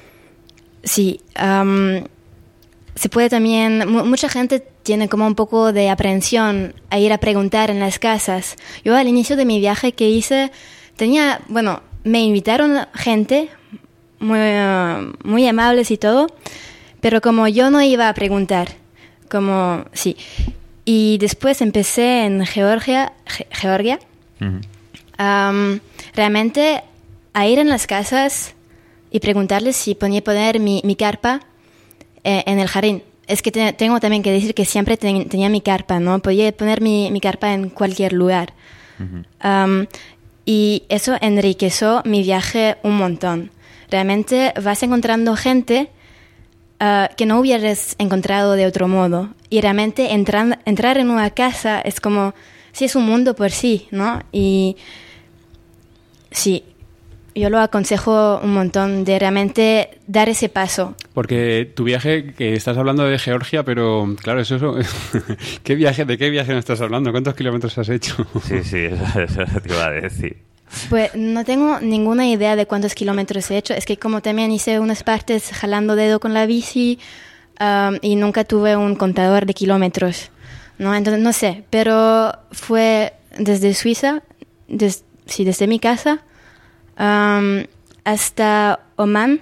sí, am, se puede también, mu- mucha gente tiene como un poco de aprensión a ir a preguntar en las casas. Yo al inicio de mi viaje que hice, tenía, bueno, me invitaron gente muy, uh, muy amables y todo, pero como yo no iba a preguntar, como, sí. Y después empecé en Georgia, Ge- Georgia, Ujú. am, realmente a ir en las casas y preguntarles si podía poner mi, mi carpa eh, en el jardín. Es que te- tengo también que decir que siempre ten- tenía mi carpa, ¿no? Podía poner mi, mi carpa en cualquier lugar. Ujú. Am, y eso enriqueció mi viaje un montón. Realmente vas encontrando gente ah, que no hubieras encontrado de otro modo. Y realmente entran- entrar en una casa es como, sí, es un mundo por sí, ¿no? Y sí, yo lo aconsejo un montón de realmente dar ese paso. Porque tu viaje, que estás hablando de Georgia, pero claro, eso es... ¿Qué viaje, ¿De qué viaje no estás hablando? ¿Cuántos kilómetros has hecho? Sí, sí, eso, eso te iba a decir. Pues no tengo ninguna idea de cuántos kilómetros he hecho. Es que como también hice unas partes jalando dedo con la bici um, y nunca tuve un contador de kilómetros, ¿no? Entonces no sé, pero fue desde Suiza, des- sí, desde mi casa um, hasta Oman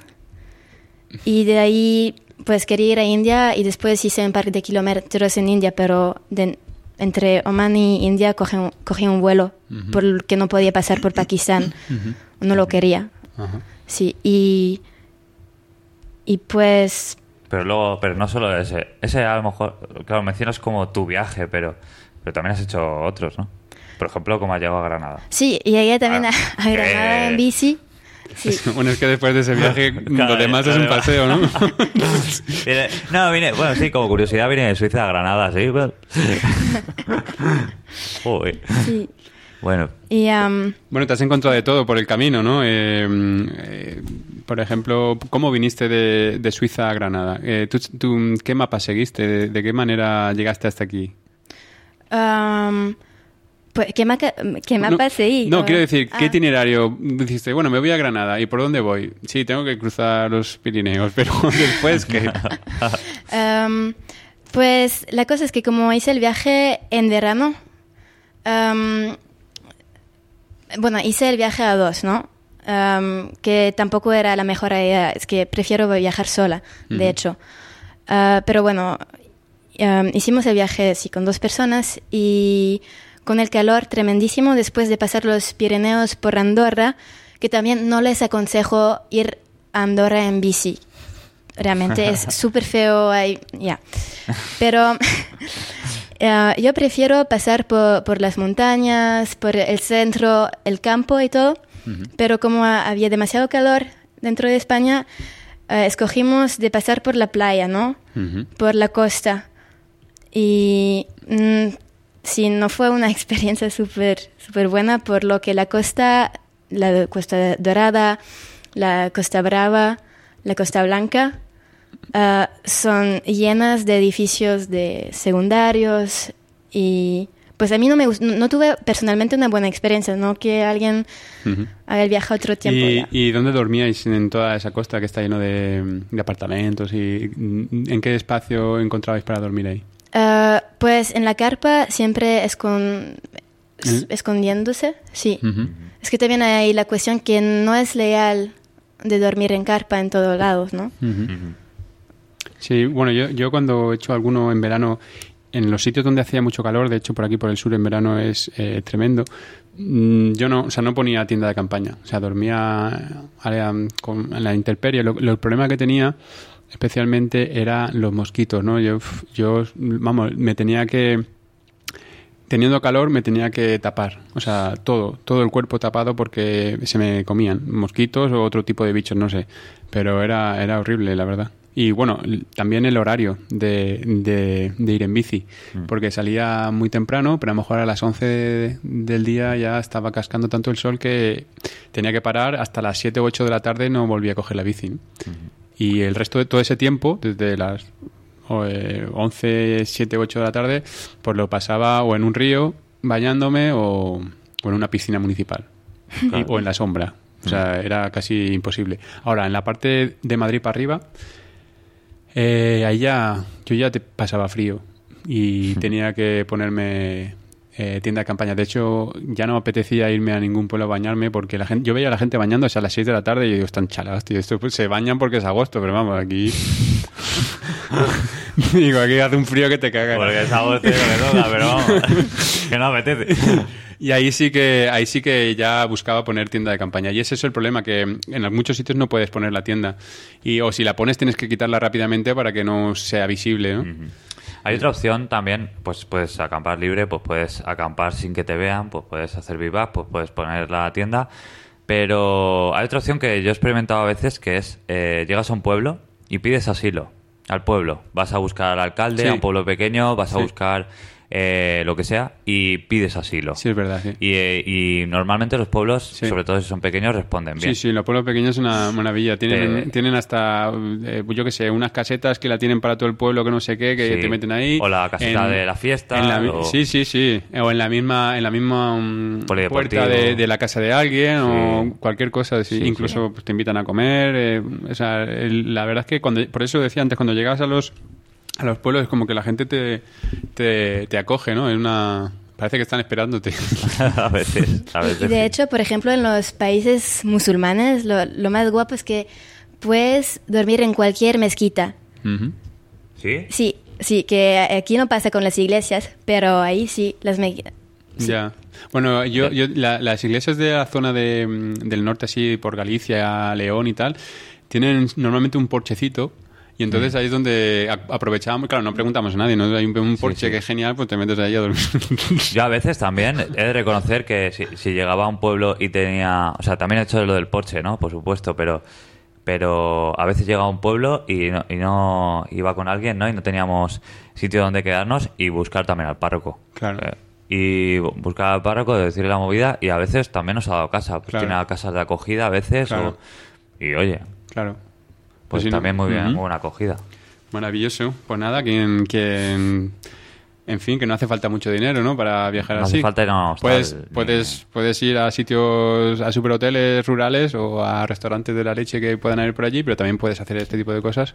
y de ahí pues quería ir a India y después hice un par de kilómetros en India, pero de, entre Oman y India cogí un, cogí un vuelo porque no podía pasar por Pakistán. No lo quería. Ajá. Sí, y, y pues Pero luego, pero no solo ese. Ese a lo mejor, claro, mencionas como tu viaje, pero, pero también has hecho otros, ¿no? Por ejemplo, como has llegado a Granada. sí, llegué también Ah, a, a Granada que- en bici. Sí. Bueno, es que después de ese viaje Claro, lo demás es un claro. paseo, ¿no? Viene- no, vine, bueno, sí, como curiosidad, vine de Suiza a Granada, sí. Bueno. Joder. Sí. Bueno, Y um, Bueno, te has encontrado de todo por el camino, ¿no? Eh, eh, por ejemplo, ¿cómo viniste de, de Suiza a Granada? Eh, ¿tú, tú, ¿Qué mapa seguiste? ¿De, de qué manera llegaste hasta aquí? um, pues, ¿qué, maca- qué mapa no, seguí? No, Ah, quiero decir, ¿qué ah. itinerario? Dijiste, bueno, me voy a Granada. ¿Y por dónde voy? Sí, tengo que cruzar los Pirineos, pero después, ¿qué? Um, pues la cosa es que como hice el viaje en verano, um, bueno, hice el viaje a dos, ¿no? Um, que tampoco era la mejor idea, es que prefiero viajar sola, de Ujú. hecho. Uh, pero bueno, um, hicimos el viaje sí, con dos personas y con el calor tremendísimo después de pasar los Pirineos por Andorra, que también no les aconsejo ir a Andorra en bici. Realmente es súper feo ahí, ya. Pero eh, yo prefiero pasar por, por las montañas, por el centro, el campo y todo. Pero como ha- había demasiado calor dentro de España, eh, escogimos de pasar por la playa, ¿no? Ujú. Por la costa. Y mm, sí, no fue una experiencia súper súper buena, por lo que la costa, la Costa Dorada, la Costa Brava, la Costa Blanca, ah, son llenas de edificios de secundarios y pues a mí no me gust- no, no tuve personalmente una buena experiencia, no que alguien Ujú. haya viajado otro tiempo. ¿Y, ya. ¿Y dónde dormíais en toda esa costa que está lleno de, de apartamentos? ¿Y en qué espacio encontrabais para dormir ahí? Ah, pues en la carpa siempre escon- es- ¿Eh? escondiéndose, sí. Ujú. Es que también hay la cuestión que no es legal de dormir en carpa en todos lados, ¿no? Ujú. Sí, bueno, yo, yo cuando he hecho alguno en verano, en los sitios donde hacía mucho calor, de hecho por aquí por el sur en verano es eh, tremendo, mm, yo no, o sea, no ponía tienda de campaña, o sea, dormía eh, con, en la intemperie. Lo, lo- el problema que tenía especialmente eran los mosquitos, ¿no? Yo, yo, vamos, me tenía que... Teniendo calor me tenía que tapar, o sea, todo, todo el cuerpo tapado porque se me comían mosquitos o otro tipo de bichos, no sé, pero era, era horrible, la verdad. Y bueno, l- también el horario de, de, de ir en bici, porque salía muy temprano, pero a lo mejor a las once de- del día ya estaba cascando tanto el sol que tenía que parar hasta las siete u ocho de la tarde, no volví a coger la bici, ¿no? Y el resto de todo ese tiempo, desde las o, eh, once, siete, ocho de la tarde, pues lo pasaba o en un río bañándome o, o en una piscina municipal y- o en la sombra. O sea, era casi imposible. Ahora, en la parte de Madrid para arriba, eh, ahí ya, yo ya te pasaba frío y tenía que ponerme eh, tienda de campaña. De hecho, ya no me apetecía irme a ningún pueblo a bañarme porque la gente, yo veía a la gente bañándose a las seis de la tarde y yo digo, están chalados, tío, esto pues, se bañan porque es agosto, pero vamos, aquí... Digo, aquí hace un frío que te cagas. Porque es agosto y lo que toca, pero vamos, que no apetece. Y ahí sí que ahí sí que ya buscaba poner tienda de campaña. Y ese es el problema, que en muchos sitios no puedes poner la tienda. Y o si la pones tienes que quitarla rápidamente para que no sea visible, ¿no? Hay otra opción también, pues puedes acampar libre, pues puedes acampar sin que te vean, pues puedes hacer vivac, pues puedes poner la tienda. Pero hay otra opción que yo he experimentado a veces, que es, eh, llegas a un pueblo y pides asilo al pueblo. Vas a buscar al alcalde, Sí. a un pueblo pequeño, vas a Sí. buscar eh, lo que sea y pides asilo. Sí, es verdad, sí. Y, eh, y normalmente los pueblos, Sí. sobre todo si son pequeños, responden bien. Sí, sí, los pueblos pequeños es una maravilla. Tienen, Eh, tienen hasta, eh, yo qué sé, unas casetas que la tienen para todo el pueblo, que no sé qué, que Sí. te meten ahí. O la caseta de la fiesta, en la mi- o- Sí, sí, sí. O en la misma, en la misma mm, Polideportivo. puerta de, de la casa de alguien o Sí. cualquier cosa. Sí. Sí, Incluso pues, te invitan a comer. eh, o sea, el- la verdad es que cuando, por eso decía antes, cuando llegas a los a los pueblos es como que la gente te, te, te acoge, ¿no? Es una... Parece que están esperándote. a veces, a veces. Y de sí. hecho, por ejemplo, en los países musulmanes, lo, lo más guapo es que puedes dormir en cualquier mezquita. Ujú. ¿Sí? Sí, sí, que aquí no pasa con las iglesias, pero ahí sí, las mezquitas. Ya. Bueno, yo, yo la- las iglesias de la zona de, mm, del norte, así por Galicia, León y tal, tienen normalmente un porchecito. Y entonces ahí es donde a- aprovechábamos, claro, no preguntamos a nadie, ¿no? Hay un, un porche sí. que es genial, pues te metes ahí a dormir. Yo a veces también he de reconocer que si, si llegaba a un pueblo y tenía... O sea, también he hecho lo del porche, ¿no? Por supuesto, pero pero a veces llegaba a un pueblo y no, y no iba con alguien, ¿no? Y no teníamos sitio donde quedarnos y buscar también al párroco. Claro. Eh, y bu- buscar al párroco, decirle la movida y a veces también nos ha dado casa. Pues Claro. tiene casas de acogida a veces Claro. o- y oye, Claro. pues sí, ¿no? también muy bien, Ujú. muy buena acogida. Maravilloso. Pues nada, quien, quien... En fin, que no hace falta mucho dinero, ¿no? Para viajar No así. hace falta irnos tal, Puedes, ni- puedes, puedes ir a sitios, a superhoteles rurales o a restaurantes de la leche que puedan haber por allí, pero también puedes hacer este tipo de cosas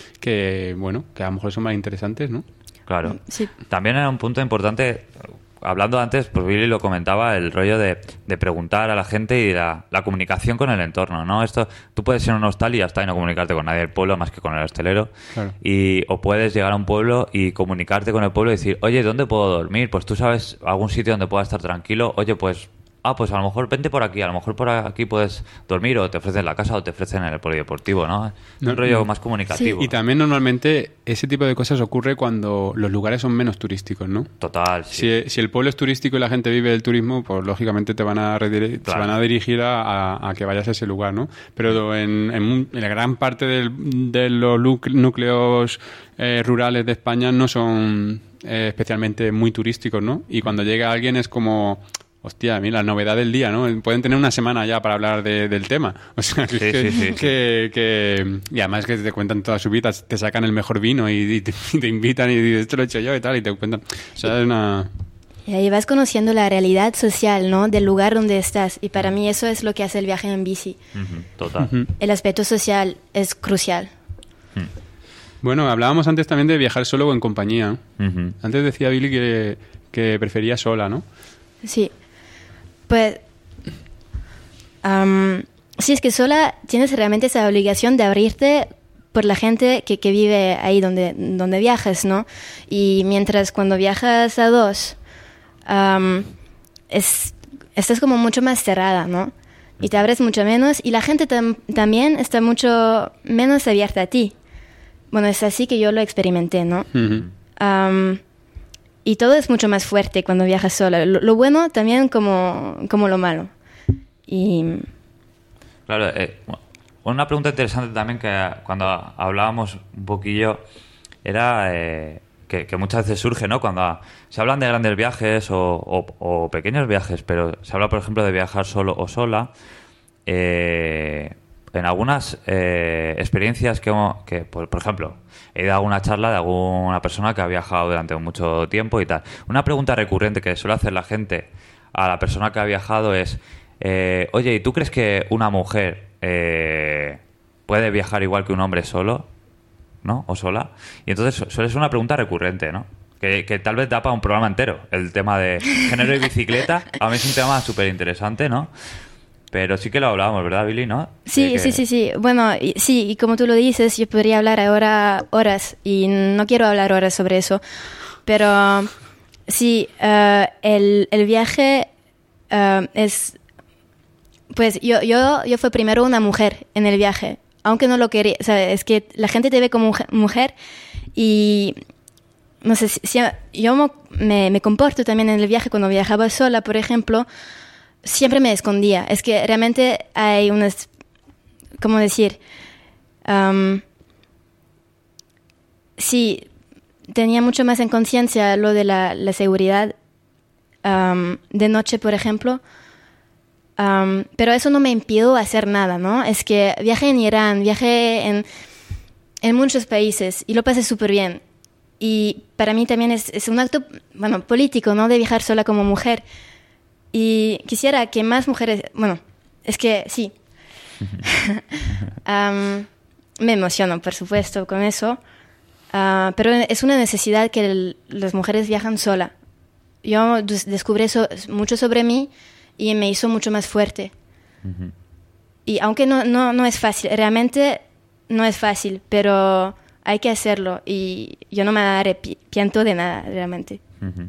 que, bueno, que a lo mejor son más interesantes, ¿no? Claro. Sí. También era un punto importante, hablando antes, pues Billy lo comentaba, el rollo de, de preguntar a la gente y la, la comunicación con el entorno, ¿no? Esto, tú puedes ir a un hostal y ya está, y no comunicarte con nadie del pueblo más que con el hostelero. Claro. Y, o puedes llegar a un pueblo y comunicarte con el pueblo y decir, oye, ¿dónde puedo dormir? Pues tú sabes algún sitio donde pueda estar tranquilo. Oye, pues, ah, pues a lo mejor vente por aquí, a lo mejor por aquí puedes dormir o te ofrecen la casa o te ofrecen el polideportivo, ¿no? No, un rollo no. más comunicativo. Y también normalmente ese tipo de cosas ocurre cuando los lugares son menos turísticos, ¿no? Total, sí. Si, si el pueblo es turístico y la gente vive del turismo, pues lógicamente te van a, redire- Claro. te van a dirigir a, a- a que vayas a ese lugar, ¿no? Pero en, en un- en la gran parte del- de los luc- núcleos eh, rurales de España no son eh, especialmente muy turísticos, ¿no? Y cuando llega alguien es como... Hostia, mira, la novedad del día, ¿no? Pueden tener una semana ya para hablar de- del tema. O sea, que, Sí, que, sí, sí, sí. que- que- y además que te cuentan toda su vida, te sacan el mejor vino y, y te, y te invitan y dices, esto lo he hecho yo y tal, y te cuentan. O sea, es una... Y ahí vas conociendo la realidad social, ¿no? Del lugar donde estás. Y para mí eso es lo que hace el viaje en bici. Uh-huh, total. Ujú. El aspecto social es crucial. Bueno, hablábamos antes también de viajar solo o en compañía. Uh-huh. Antes decía Billy que, que prefería sola, ¿no? Sí. Pues... am, sí, es que sola tienes realmente esa obligación de abrirte por la gente que, que vive ahí donde, donde viajas, ¿no? Y mientras cuando viajas a dos, am, es, estás como mucho más cerrada, ¿no? Y te abres mucho menos y la gente tam- también está mucho menos abierta a ti. Bueno, es así que yo lo experimenté, ¿no? Ujú. Am, y todo es mucho más fuerte cuando viajas sola. Lo, lo bueno también como, como lo malo. Y... Claro, eh, una pregunta interesante también que cuando hablábamos un poquillo era eh, que, que muchas veces surge, ¿no? Cuando se hablan de grandes viajes o, o- o pequeños viajes, pero se habla, por ejemplo, de viajar solo o sola. Eh, en algunas eh, experiencias que, hemos- que por, por ejemplo, he ido a alguna charla de alguna persona que ha viajado durante mucho tiempo y tal. Una pregunta recurrente que suele hacer la gente a la persona que ha viajado es, eh, oye, ¿y tú crees que una mujer eh, puede viajar igual que un hombre solo? ¿No? ¿O sola? Y entonces su- suele ser una pregunta recurrente, ¿no? Que, que tal vez da para un programa entero. El tema de género y bicicleta, a mí es un tema súper interesante, ¿no? Pero sí que lo hablábamos, ¿verdad, Billy? ¿No? Sí, De que- sí, sí, sí. Bueno, y- sí, y como tú lo dices, yo podría hablar ahora horas y no quiero hablar horas sobre eso. Pero sí, eh, el, el viaje eh, es... Pues yo, yo, yo fui primero una mujer en el viaje, aunque no lo quería. O sea, es que la gente te ve como mujer- mujer y... No sé, si, si- yo mo- me, me comporto también en el viaje cuando viajaba sola, por ejemplo, siempre me escondía. Es que realmente hay unas... ¿Cómo decir? Am, sí, tenía mucho más en conciencia lo de la, la seguridad am, de noche, por ejemplo. Am, pero eso no me impidió hacer nada, ¿no? Es que viajé en Irán, viajé en, en muchos países y lo pasé súper bien. Y para mí también es, es un acto, bueno, político, ¿no? De viajar sola como mujer. Y quisiera que más mujeres... Bueno, es que sí. Am, me emociono, por supuesto, con eso. Ah, pero es una necesidad que el- las mujeres viajan sola. Yo des- descubrí eso, mucho sobre mí y me hizo mucho más fuerte. Y aunque no, no, no es fácil, realmente no es fácil, pero hay que hacerlo. Y yo no me arrepiento de nada, realmente. Ujú.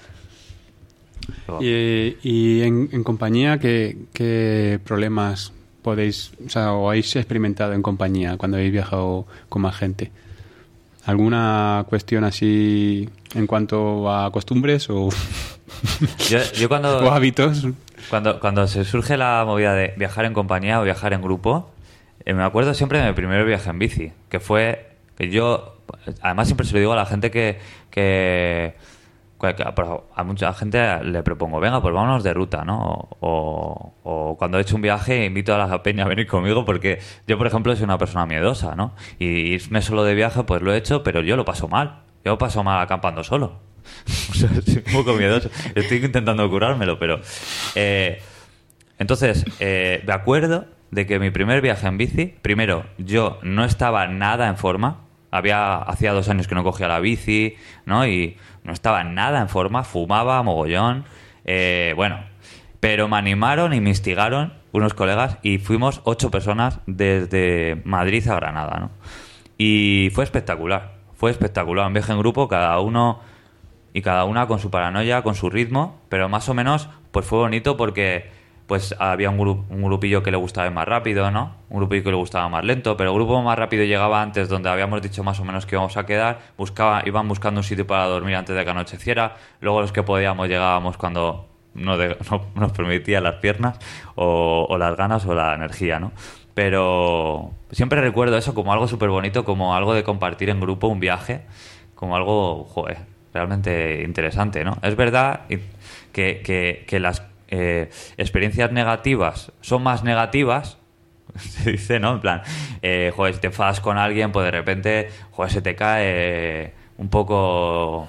Y, y en, en compañía, ¿qué, qué problemas podéis, o sea, o habéis experimentado en compañía cuando habéis viajado con más gente? ¿Alguna cuestión así en cuanto a costumbres o, Yo, yo cuando... o hábitos? Cuando, cuando se surge la movida de viajar en compañía o viajar en grupo, eh, me acuerdo siempre de mi primer viaje en bici, que fue que yo, además siempre se lo digo a la gente que, que, que- que a mucha gente le propongo, venga, pues vámonos de ruta, ¿no? O, o cuando he hecho un viaje invito a la peña a venir conmigo porque yo, por ejemplo, soy una persona miedosa, ¿no? Y irme solo de viaje, pues lo he hecho, pero yo lo paso mal. Yo lo paso mal acampando solo. O sea, soy un poco miedoso. Estoy intentando curármelo, pero... eh, entonces, eh, me acuerdo de que mi primer viaje en bici, primero, yo no estaba nada en forma. Había, hacía dos años que no cogía la bici, ¿no? Y no estaba nada en forma, fumaba mogollón. Eh, bueno, pero me animaron y me instigaron unos colegas y fuimos ocho personas desde Madrid a Granada, ¿no? Y fue espectacular, fue espectacular. Un viaje en grupo, cada uno... Y cada una con su paranoia, con su ritmo, pero más o menos pues fue bonito porque pues había un, gru- un grupillo que le gustaba ir más rápido, ¿no? Un grupillo que le gustaba más lento, pero el grupo más rápido llegaba antes donde habíamos dicho más o menos que íbamos a quedar, buscaba, iban buscando un sitio para dormir antes de que anocheciera, luego los que podíamos llegábamos cuando no, de- no nos permitían las piernas o, o las ganas o la energía, ¿no? Pero siempre recuerdo eso como algo súper bonito, como algo de compartir en grupo un viaje, como algo, joder, realmente interesante, ¿no? Es verdad que, que, que las eh, experiencias negativas son más negativas, se dice, ¿no? En plan, eh, joder, si te enfadas con alguien, pues de repente, joder, se te cae un poco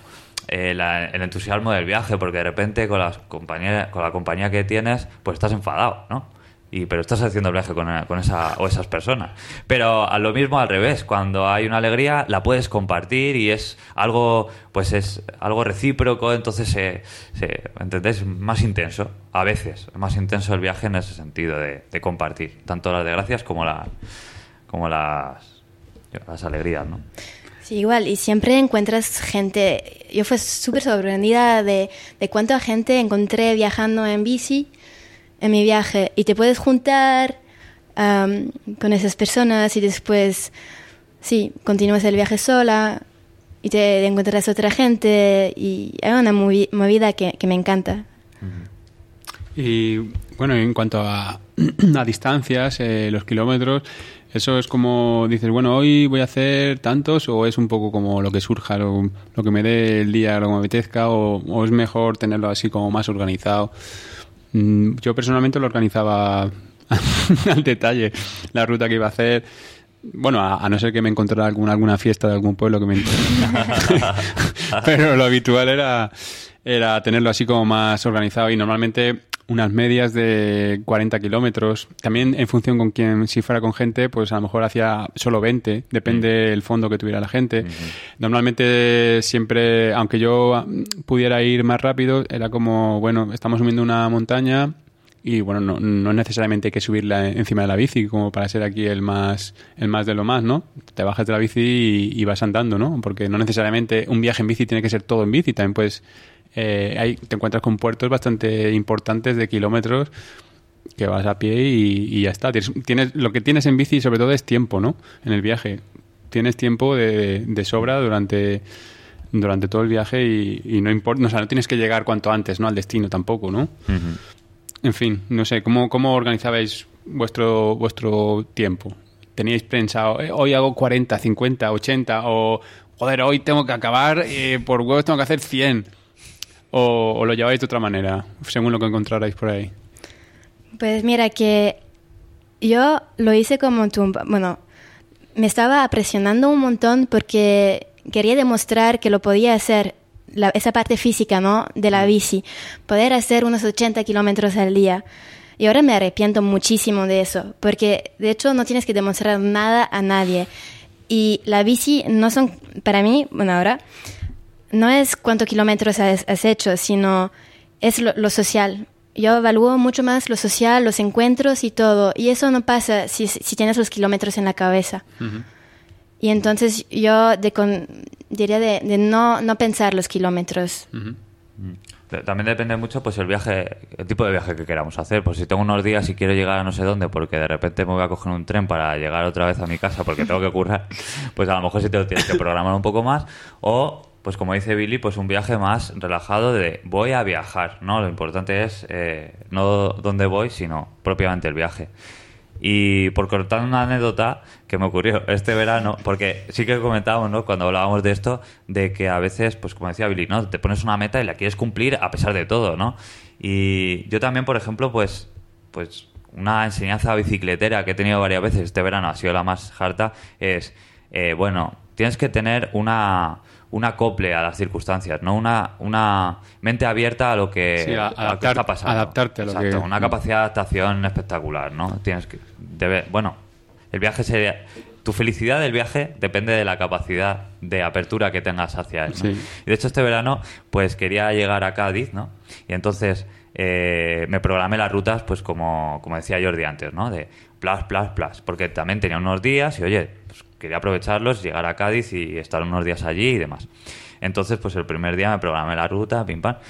eh, la- el entusiasmo del viaje, porque de repente con, las compañía, con la compañía que tienes, pues estás enfadado, ¿no? Y, pero estás haciendo el viaje con, con esa o esas personas. Pero a lo mismo al revés, cuando hay una alegría la puedes compartir y es algo, pues es algo recíproco, entonces se, se ¿entendés? Más intenso, a veces, más intenso el viaje en ese sentido de, de compartir, tanto las desgracias como las como las, las alegrías, ¿no? Sí, igual, y siempre encuentras gente. Yo fui súper sorprendida de, de cuánta gente encontré viajando en bici en mi viaje. Y te puedes juntar um, con esas personas y después, sí, continúas el viaje sola y te encuentras otra gente. Y hay una movi- movida que, que me encanta. Y bueno, en cuanto a, a distancias, eh, los kilómetros, eso es como dices, bueno, hoy voy a hacer tantos, o es un poco como lo que surja, lo, lo que me dé el día, lo que me apetezca, o, o es mejor tenerlo así como más organizado. Mm, Yo personalmente lo organizaba al detalle, la ruta que iba a hacer. Bueno, a, a no ser que me encontrara alguna, alguna fiesta de algún pueblo que me pero lo habitual era, era tenerlo así como más organizado, y normalmente unas medias de cuarenta kilómetros. También en función con quién, si fuera con gente, pues a lo mejor hacía solo veinte, depende del fondo que tuviera la gente. Uh-huh. Normalmente siempre, aunque yo pudiera ir más rápido, era como, bueno, estamos subiendo una montaña y bueno, no, no necesariamente hay que subirla encima de la bici como para ser aquí el más el más de lo más, ¿no? Te bajas de la bici y, y vas andando, ¿no? Porque no necesariamente un viaje en bici tiene que ser todo en bici, también puedes Eh, hay, te encuentras con puertos bastante importantes de kilómetros que vas a pie y, y ya está. Tienes, tienes, lo que tienes en bici sobre todo es tiempo, ¿no? En el viaje. Tienes tiempo de, de sobra durante, durante todo el viaje y, y no importa, o sea, no tienes que llegar cuanto antes, ¿no? Al destino tampoco, ¿no? Uh-huh. En fin, no sé, ¿cómo, cómo organizabais vuestro, vuestro tiempo? ¿Teníais pensado, eh, hoy hago cuarenta, cincuenta, ochenta o, joder, hoy tengo que acabar, eh, por huevos tengo que hacer cien? ¿O, ¿O lo lleváis de otra manera, según lo que encontrarais por ahí? Pues mira, que yo lo hice como tú. Bueno, me estaba presionando un montón porque quería demostrar que lo podía hacer, la, esa parte física, ¿no? De la bici. Poder hacer unos ochenta kilómetros al día. Y ahora me arrepiento muchísimo de eso, porque de hecho no tienes que demostrar nada a nadie. Y la bici no son, para mí, bueno, ahora... no es cuántos kilómetros has, has hecho, sino es lo, lo social. Yo evalúo mucho más lo social, los encuentros y todo. Y eso no pasa si, si tienes los kilómetros en la cabeza. Uh-huh. Y entonces yo de con, diría de, de no, no pensar los kilómetros. Uh-huh. También depende mucho pues el viaje, el tipo de viaje que queramos hacer. Pues si tengo unos días y quiero llegar a no sé dónde porque de repente me voy a coger un tren para llegar otra vez a mi casa porque tengo que currar, pues a lo mejor sí te lo tienes que programar un poco más. O... pues como dice Billy, pues un viaje más relajado de voy a viajar, ¿no? Lo importante es eh, no dónde voy, sino propiamente el viaje. Y por contar una anécdota que me ocurrió este verano, porque sí que comentábamos, ¿no? Cuando hablábamos de esto, de que a veces, pues como decía Billy, ¿no? Te pones una meta y la quieres cumplir a pesar de todo, ¿no? Y yo también, por ejemplo, pues, pues una enseñanza bicicletera que he tenido varias veces este verano, ha sido la más harta, es, eh, bueno, tienes que tener una... un acople a las circunstancias, ¿no? Una, una mente abierta a lo que, sí, a, a lo que está pasando. Adaptarte a lo Exacto, que... una capacidad de adaptación espectacular, ¿no? Tienes que... Debe, bueno, el viaje sería... Tu felicidad del viaje depende de la capacidad de apertura que tengas hacia él, ¿no? Sí. Y de hecho este verano, pues quería llegar a Cádiz, ¿no? Y entonces eh, me programé las rutas, pues como, como decía Jordi antes, ¿no? De plas, plas, plas. Porque también tenía unos días y, oye... pues, quería aprovecharlos, llegar a Cádiz y estar unos días allí y demás. Entonces, pues el primer día me programé la ruta, pim pam,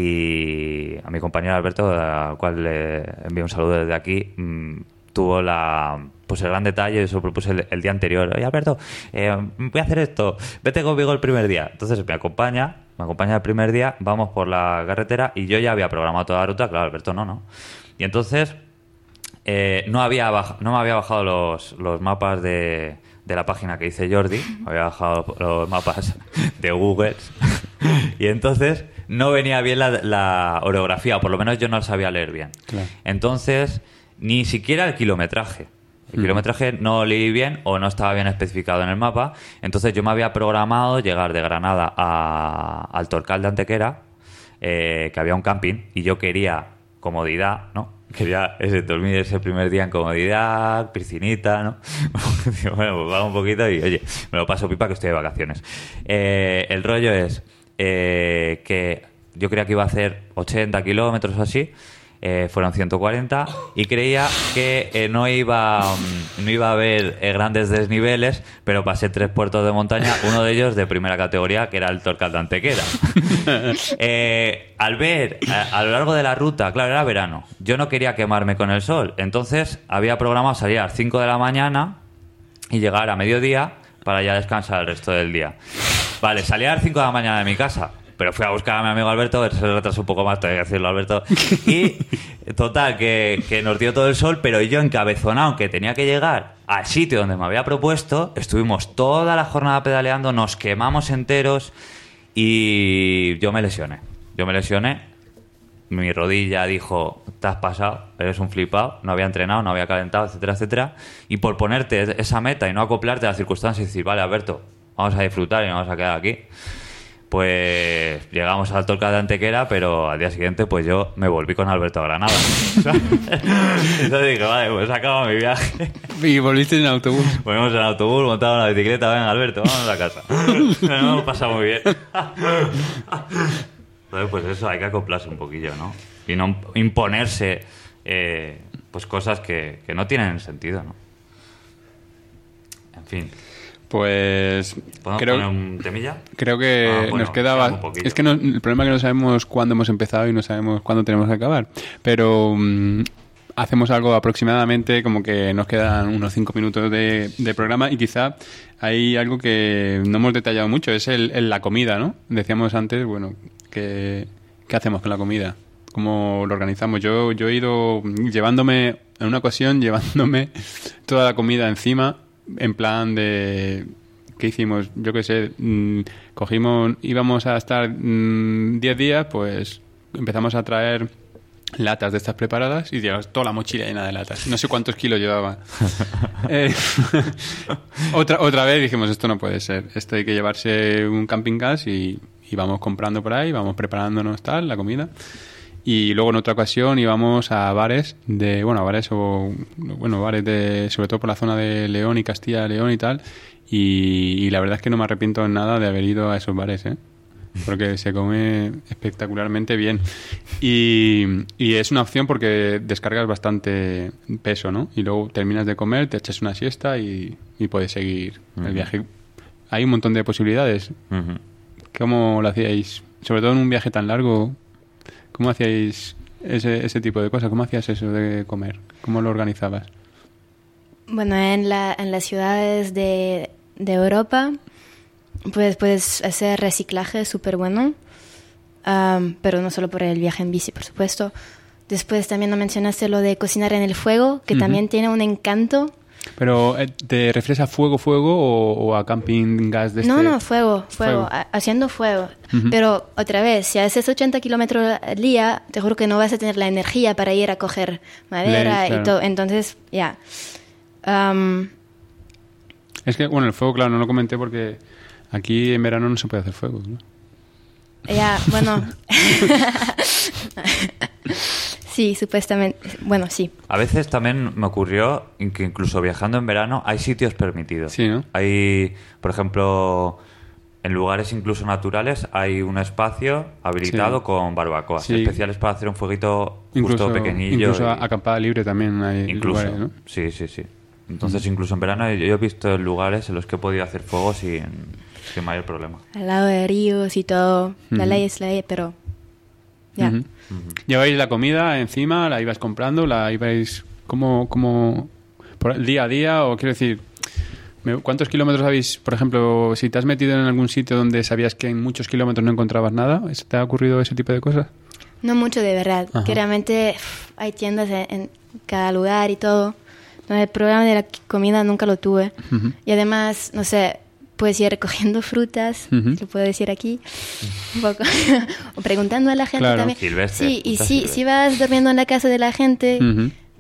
y a mi compañero Alberto, al cual le envío un saludo desde aquí, mmm, tuvo la pues el gran detalle, eso lo propuse el, el día anterior. Oye, Alberto, eh, voy a hacer esto, vete conmigo el primer día. Entonces me acompaña, me acompaña el primer día, vamos por la carretera y yo ya había programado toda la ruta, claro, Alberto no, ¿no? Y entonces eh, no había baj- no me había bajado los, los mapas de... de la página que dice Jordi, había bajado los mapas de Google y entonces no venía bien la, la orografía, o por lo menos yo no la sabía leer bien. Claro. Entonces, ni siquiera el kilometraje. El mm. kilometraje no leí bien o no estaba bien especificado en el mapa. Entonces yo me había programado llegar de Granada a, al Torcal de Antequera, eh, que había un camping, y yo quería comodidad, ¿no? Quería ese, dormir ese primer día en comodidad, piscinita, ¿no? Digo, bueno, pues vamos un poquito y, oye, me lo paso pipa que estoy de vacaciones. Eh, el rollo es eh, que yo creía que iba a hacer ochenta kilómetros o así, eh, fueron ciento cuarenta, y creía que eh, no iba um, no iba a haber eh, grandes desniveles, pero pasé tres puertos de montaña, uno de ellos de primera categoría, que era el Torcal de Antequera. eh, al ver a, a lo largo de la ruta, claro, era verano, yo no quería quemarme con el sol, entonces había programado salir a las cinco de la mañana y llegar a mediodía para ya descansar el resto del día. Vale, salí a las cinco de la mañana de mi casa, pero fui a buscar a mi amigo Alberto, se retrasó un poco más, tengo que decirlo, Alberto. Y total, que, que nos dio todo el sol, pero yo encabezonado, que tenía que llegar al sitio donde me había propuesto, estuvimos toda la jornada pedaleando, nos quemamos enteros y yo me lesioné. Yo me lesioné, mi rodilla dijo, te has pasado, eres un flipado, no había entrenado, no había calentado, etcétera, etcétera. Y por ponerte esa meta y no acoplarte a las circunstancias y decir, vale, Alberto, vamos a disfrutar y nos vamos a quedar aquí, pues llegamos al Torcal de Antequera, pero al día siguiente pues yo me volví con Alberto a Granada. Entonces dije, vale, pues acabo mi viaje. ¿Y volviste en autobús? Volvimos en autobús, montamos en la bicicleta, venga Alberto, vamos a casa. Nos hemos pasado muy bien. Entonces pues eso, hay que acoplarse un poquillo, ¿no? Y no imponerse eh, pues cosas que, que no tienen sentido, ¿no? En fin. Pues ¿podemos creo, poner un temilla? Creo que ah, bueno, nos quedaba... Es que no, el problema es que no sabemos cuándo hemos empezado y no sabemos cuándo tenemos que acabar. Pero um, hacemos algo aproximadamente, como que nos quedan unos cinco minutos de, de programa, y quizá hay algo que no hemos detallado mucho, es el, el, la comida, ¿no? Decíamos antes, bueno, que, ¿qué hacemos con la comida? ¿Cómo lo organizamos? Yo, yo he ido llevándome, en una ocasión, llevándome toda la comida encima, en plan de... ¿Qué hicimos? Yo qué sé, mmm, cogimos... Íbamos a estar mmm, diez días, pues empezamos a traer latas de estas preparadas y llevamos toda la mochila llena de latas. No sé cuántos kilos llevaba. eh, otra, otra vez dijimos, esto no puede ser. Esto hay que llevarse un camping gas y, y vamos comprando por ahí, vamos preparándonos tal, la comida. Y luego en otra ocasión íbamos a bares de, bueno, a bares o, bueno, bares de, sobre todo por la zona de León y Castilla, León y tal, y, y la verdad es que no me arrepiento en nada de haber ido a esos bares, ¿eh? Porque se come espectacularmente bien. Y, y es una opción porque descargas bastante peso, ¿no? Y luego terminas de comer, te echas una siesta y, y puedes seguir uh-huh. el viaje. Hay un montón de posibilidades. Uh-huh. ¿Cómo lo hacíais? Sobre todo en un viaje tan largo, ¿cómo hacíais ese, ese tipo de cosas? ¿Cómo hacías eso de comer? ¿Cómo lo organizabas? Bueno, en, la, en las ciudades de, de Europa, pues puedes hacer reciclaje súper bueno, um, pero no solo por el viaje en bici, por supuesto. Después también no mencionaste lo de cocinar en el fuego, que uh-huh. también tiene un encanto. Pero, ¿te refieres a fuego, fuego o, o a camping gas de este? No, no, fuego, fuego, fuego. A, haciendo fuego. Uh-huh. Pero, otra vez, si haces ochenta kilómetros al día, te juro que no vas a tener la energía para ir a coger madera. Ley, claro. Y todo. Entonces, ya. Yeah. Um, es que, bueno, el fuego, claro, no lo comenté porque aquí en verano no se puede hacer fuego, ¿no? Ya, yeah, bueno... Sí, supuestamente. Bueno, sí. A veces también me ocurrió que incluso viajando en verano hay sitios permitidos. Sí, ¿no? Hay, por ejemplo, en lugares incluso naturales hay un espacio habilitado sí. con barbacoas sí. especiales para hacer un fueguito incluso, justo pequeñillo. Incluso y... acampada libre también hay incluso, lugares, ¿no? Sí, sí, sí. Entonces, mm. incluso en verano yo he visto lugares en los que he podido hacer fuego sin, sin mayor problema. Al lado de ríos y todo. Mm. La ley es la ley, pero... Ya. Uh-huh. Uh-huh. ¿Lleváis la comida encima? ¿La ibais comprando? ¿La ibais como, como por día a día? O quiero decir, ¿cuántos kilómetros habéis, por ejemplo, si te has metido en algún sitio donde sabías que en muchos kilómetros no encontrabas nada? ¿Te ha ocurrido ese tipo de cosas? No mucho, de verdad. Ajá. Que realmente uf, hay tiendas en, en cada lugar y todo. No, el problema de la comida nunca lo tuve. Uh-huh. Y además, no sé... Puedes ir recogiendo frutas, uh-huh. lo puedo decir aquí, un poco, o preguntando a la gente claro. también. Silvestre, sí, y si, si vas durmiendo en la casa de la gente, uh-huh.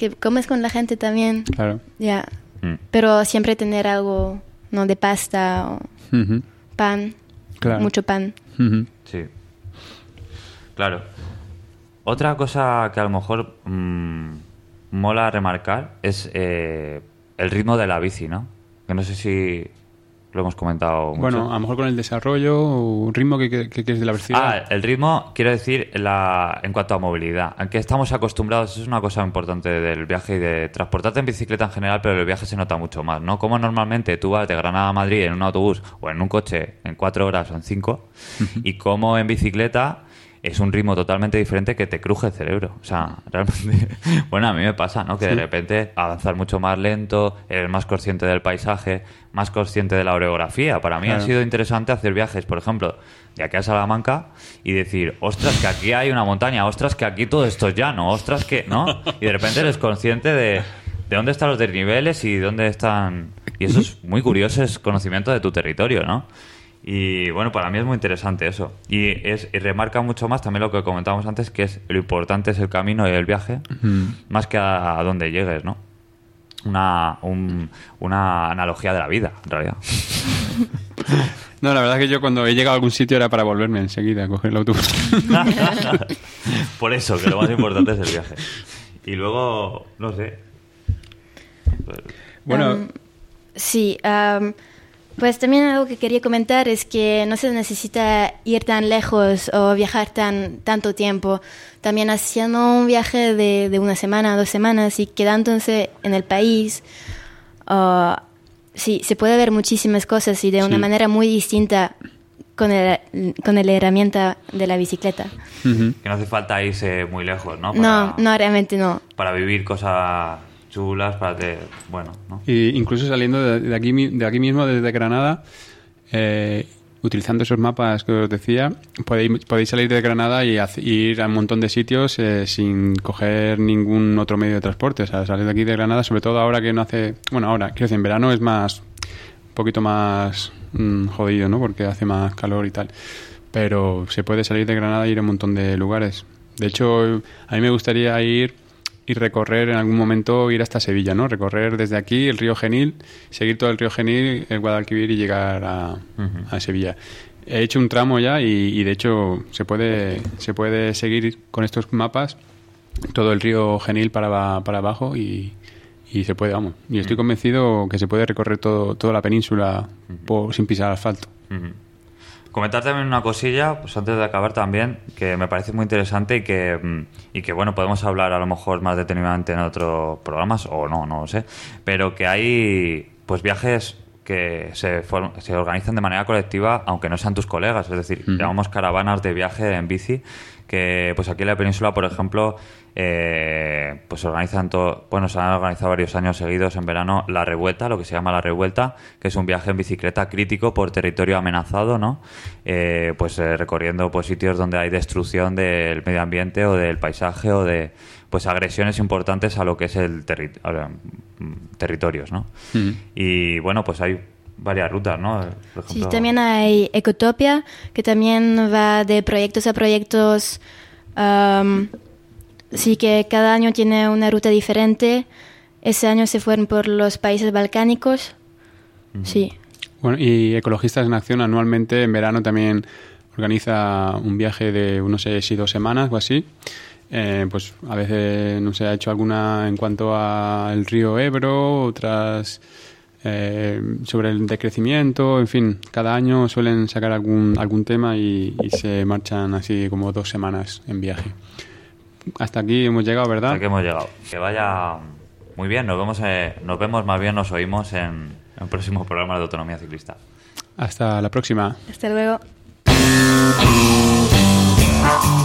que comes con la gente también. Claro. Ya. Mm. Pero siempre tener algo, ¿no? De pasta o Ujú. pan. Claro. Mucho pan. Ujú. Sí. Claro. Otra cosa que a lo mejor mmm, mola remarcar es eh, el ritmo de la bici, ¿no? Que no sé si lo hemos comentado mucho. Bueno, a lo mejor con el desarrollo o ritmo que, que, que es de la velocidad. Ah, el ritmo, quiero decir, la, en cuanto a movilidad. Aunque estamos acostumbrados, es una cosa importante del viaje y de transportarte en bicicleta en general, pero el viaje se nota mucho más, ¿no? Como normalmente tú vas de Granada a Madrid en un autobús o en un coche en cuatro horas o en cinco, y como en bicicleta es un ritmo totalmente diferente que te cruje el cerebro. O sea, realmente... Bueno, a mí me pasa, ¿no? Que de repente avanzar mucho más lento, eres más consciente del paisaje, más consciente de la orografía. Para mí Claro. ha sido interesante hacer viajes, por ejemplo, de aquí a Salamanca y decir, ostras, que aquí hay una montaña, ostras, que aquí todo esto es llano, ostras, que... ¿no? Y de repente eres consciente de, de dónde están los desniveles y dónde están... Y eso es muy curioso, es conocimiento de tu territorio, ¿no? Y bueno, para mí es muy interesante eso. Y, es, y remarca mucho más también lo que comentábamos antes, que es lo importante es el camino y el viaje, más que a, a dónde llegues, ¿no? Una, un- una analogía de la vida, en realidad. No, la verdad es que yo cuando he llegado a algún sitio era para volverme enseguida a coger el autobús. Por eso, que lo más importante es el viaje. Y luego, no sé. Bueno, Um, sí, um, pues también algo que quería comentar es que no se necesita ir tan lejos o viajar tan tanto tiempo. También haciendo un viaje de, de una semana, dos semanas y quedándose en el país, uh, sí, se puede ver muchísimas cosas y de una Sí. manera muy distinta con el, con el herramienta de la bicicleta. ujú. Que no hace falta irse muy lejos, ¿no? No, no, realmente no. Para vivir cosas chulas, para te... Bueno, ¿no? Y incluso saliendo de, de aquí, mi- de aquí mismo, desde Granada, eh, utilizando esos mapas que os decía, podéis, podéis salir de Granada y hac- ir a un montón de sitios eh, sin coger ningún otro medio de transporte. O sea, salir de aquí de Granada, sobre todo ahora que no hace... Bueno, ahora, quiero decir, en verano es más... un poquito más mm, jodido, ¿no? Porque hace más calor y tal. Pero se puede salir de Granada e ir a un montón de lugares. De hecho, a mí me gustaría ir y recorrer en algún momento, ir hasta Sevilla, ¿no? Recorrer desde aquí el río Genil, seguir todo el río Genil, el Guadalquivir y llegar a, a Sevilla. He hecho un tramo ya y, y de hecho se puede, se puede seguir con estos mapas todo el río Genil para, para abajo y, y se puede, vamos. Y estoy convencido que se puede recorrer todo, toda la península por, sin pisar asfalto. Ujú. Comentar también una cosilla, pues antes de acabar también, que me parece muy interesante y que, mm, y que bueno, podemos hablar a lo mejor más detenidamente en otros programas, o no, no lo sé, pero que hay pues viajes que se, form- se organizan de manera colectiva, aunque no sean tus colegas, es decir, Ujú. llamamos caravanas de viaje en bici, que pues aquí en la península, por ejemplo, eh, pues se organizan todo, bueno, se han organizado varios años seguidos en verano la revuelta, lo que se llama la revuelta, que es un viaje en bicicleta crítico por territorio amenazado, ¿no? Eh, pues eh, recorriendo pues sitios donde hay destrucción del medio ambiente o del paisaje o de pues agresiones importantes a lo que es el terri- a la- mm, territorios, ¿no? Ujú. Y bueno, pues hay varias rutas, ¿no? Por Sí, ejemplo, también hay Ecotopia, que también va de proyectos a proyectos. am, sí, que cada año tiene una ruta diferente. Ese año se fueron por los países balcánicos. Sí. Bueno, y Ecologistas en Acción anualmente en verano también organiza un viaje de, no sé si dos semanas o así. Eh, pues a veces, no sé, ha hecho alguna en cuanto al río Ebro, otras eh, sobre el decrecimiento, en fin, cada año suelen sacar algún, algún tema y, y se marchan así como dos semanas en viaje. Hasta aquí hemos llegado, ¿verdad? hasta que hemos llegado. Que vaya muy bien, nos vemos, eh, nos vemos más bien, nos oímos en, en próximos programas de Autonomía Ciclista. Hasta la próxima. Hasta luego. Thank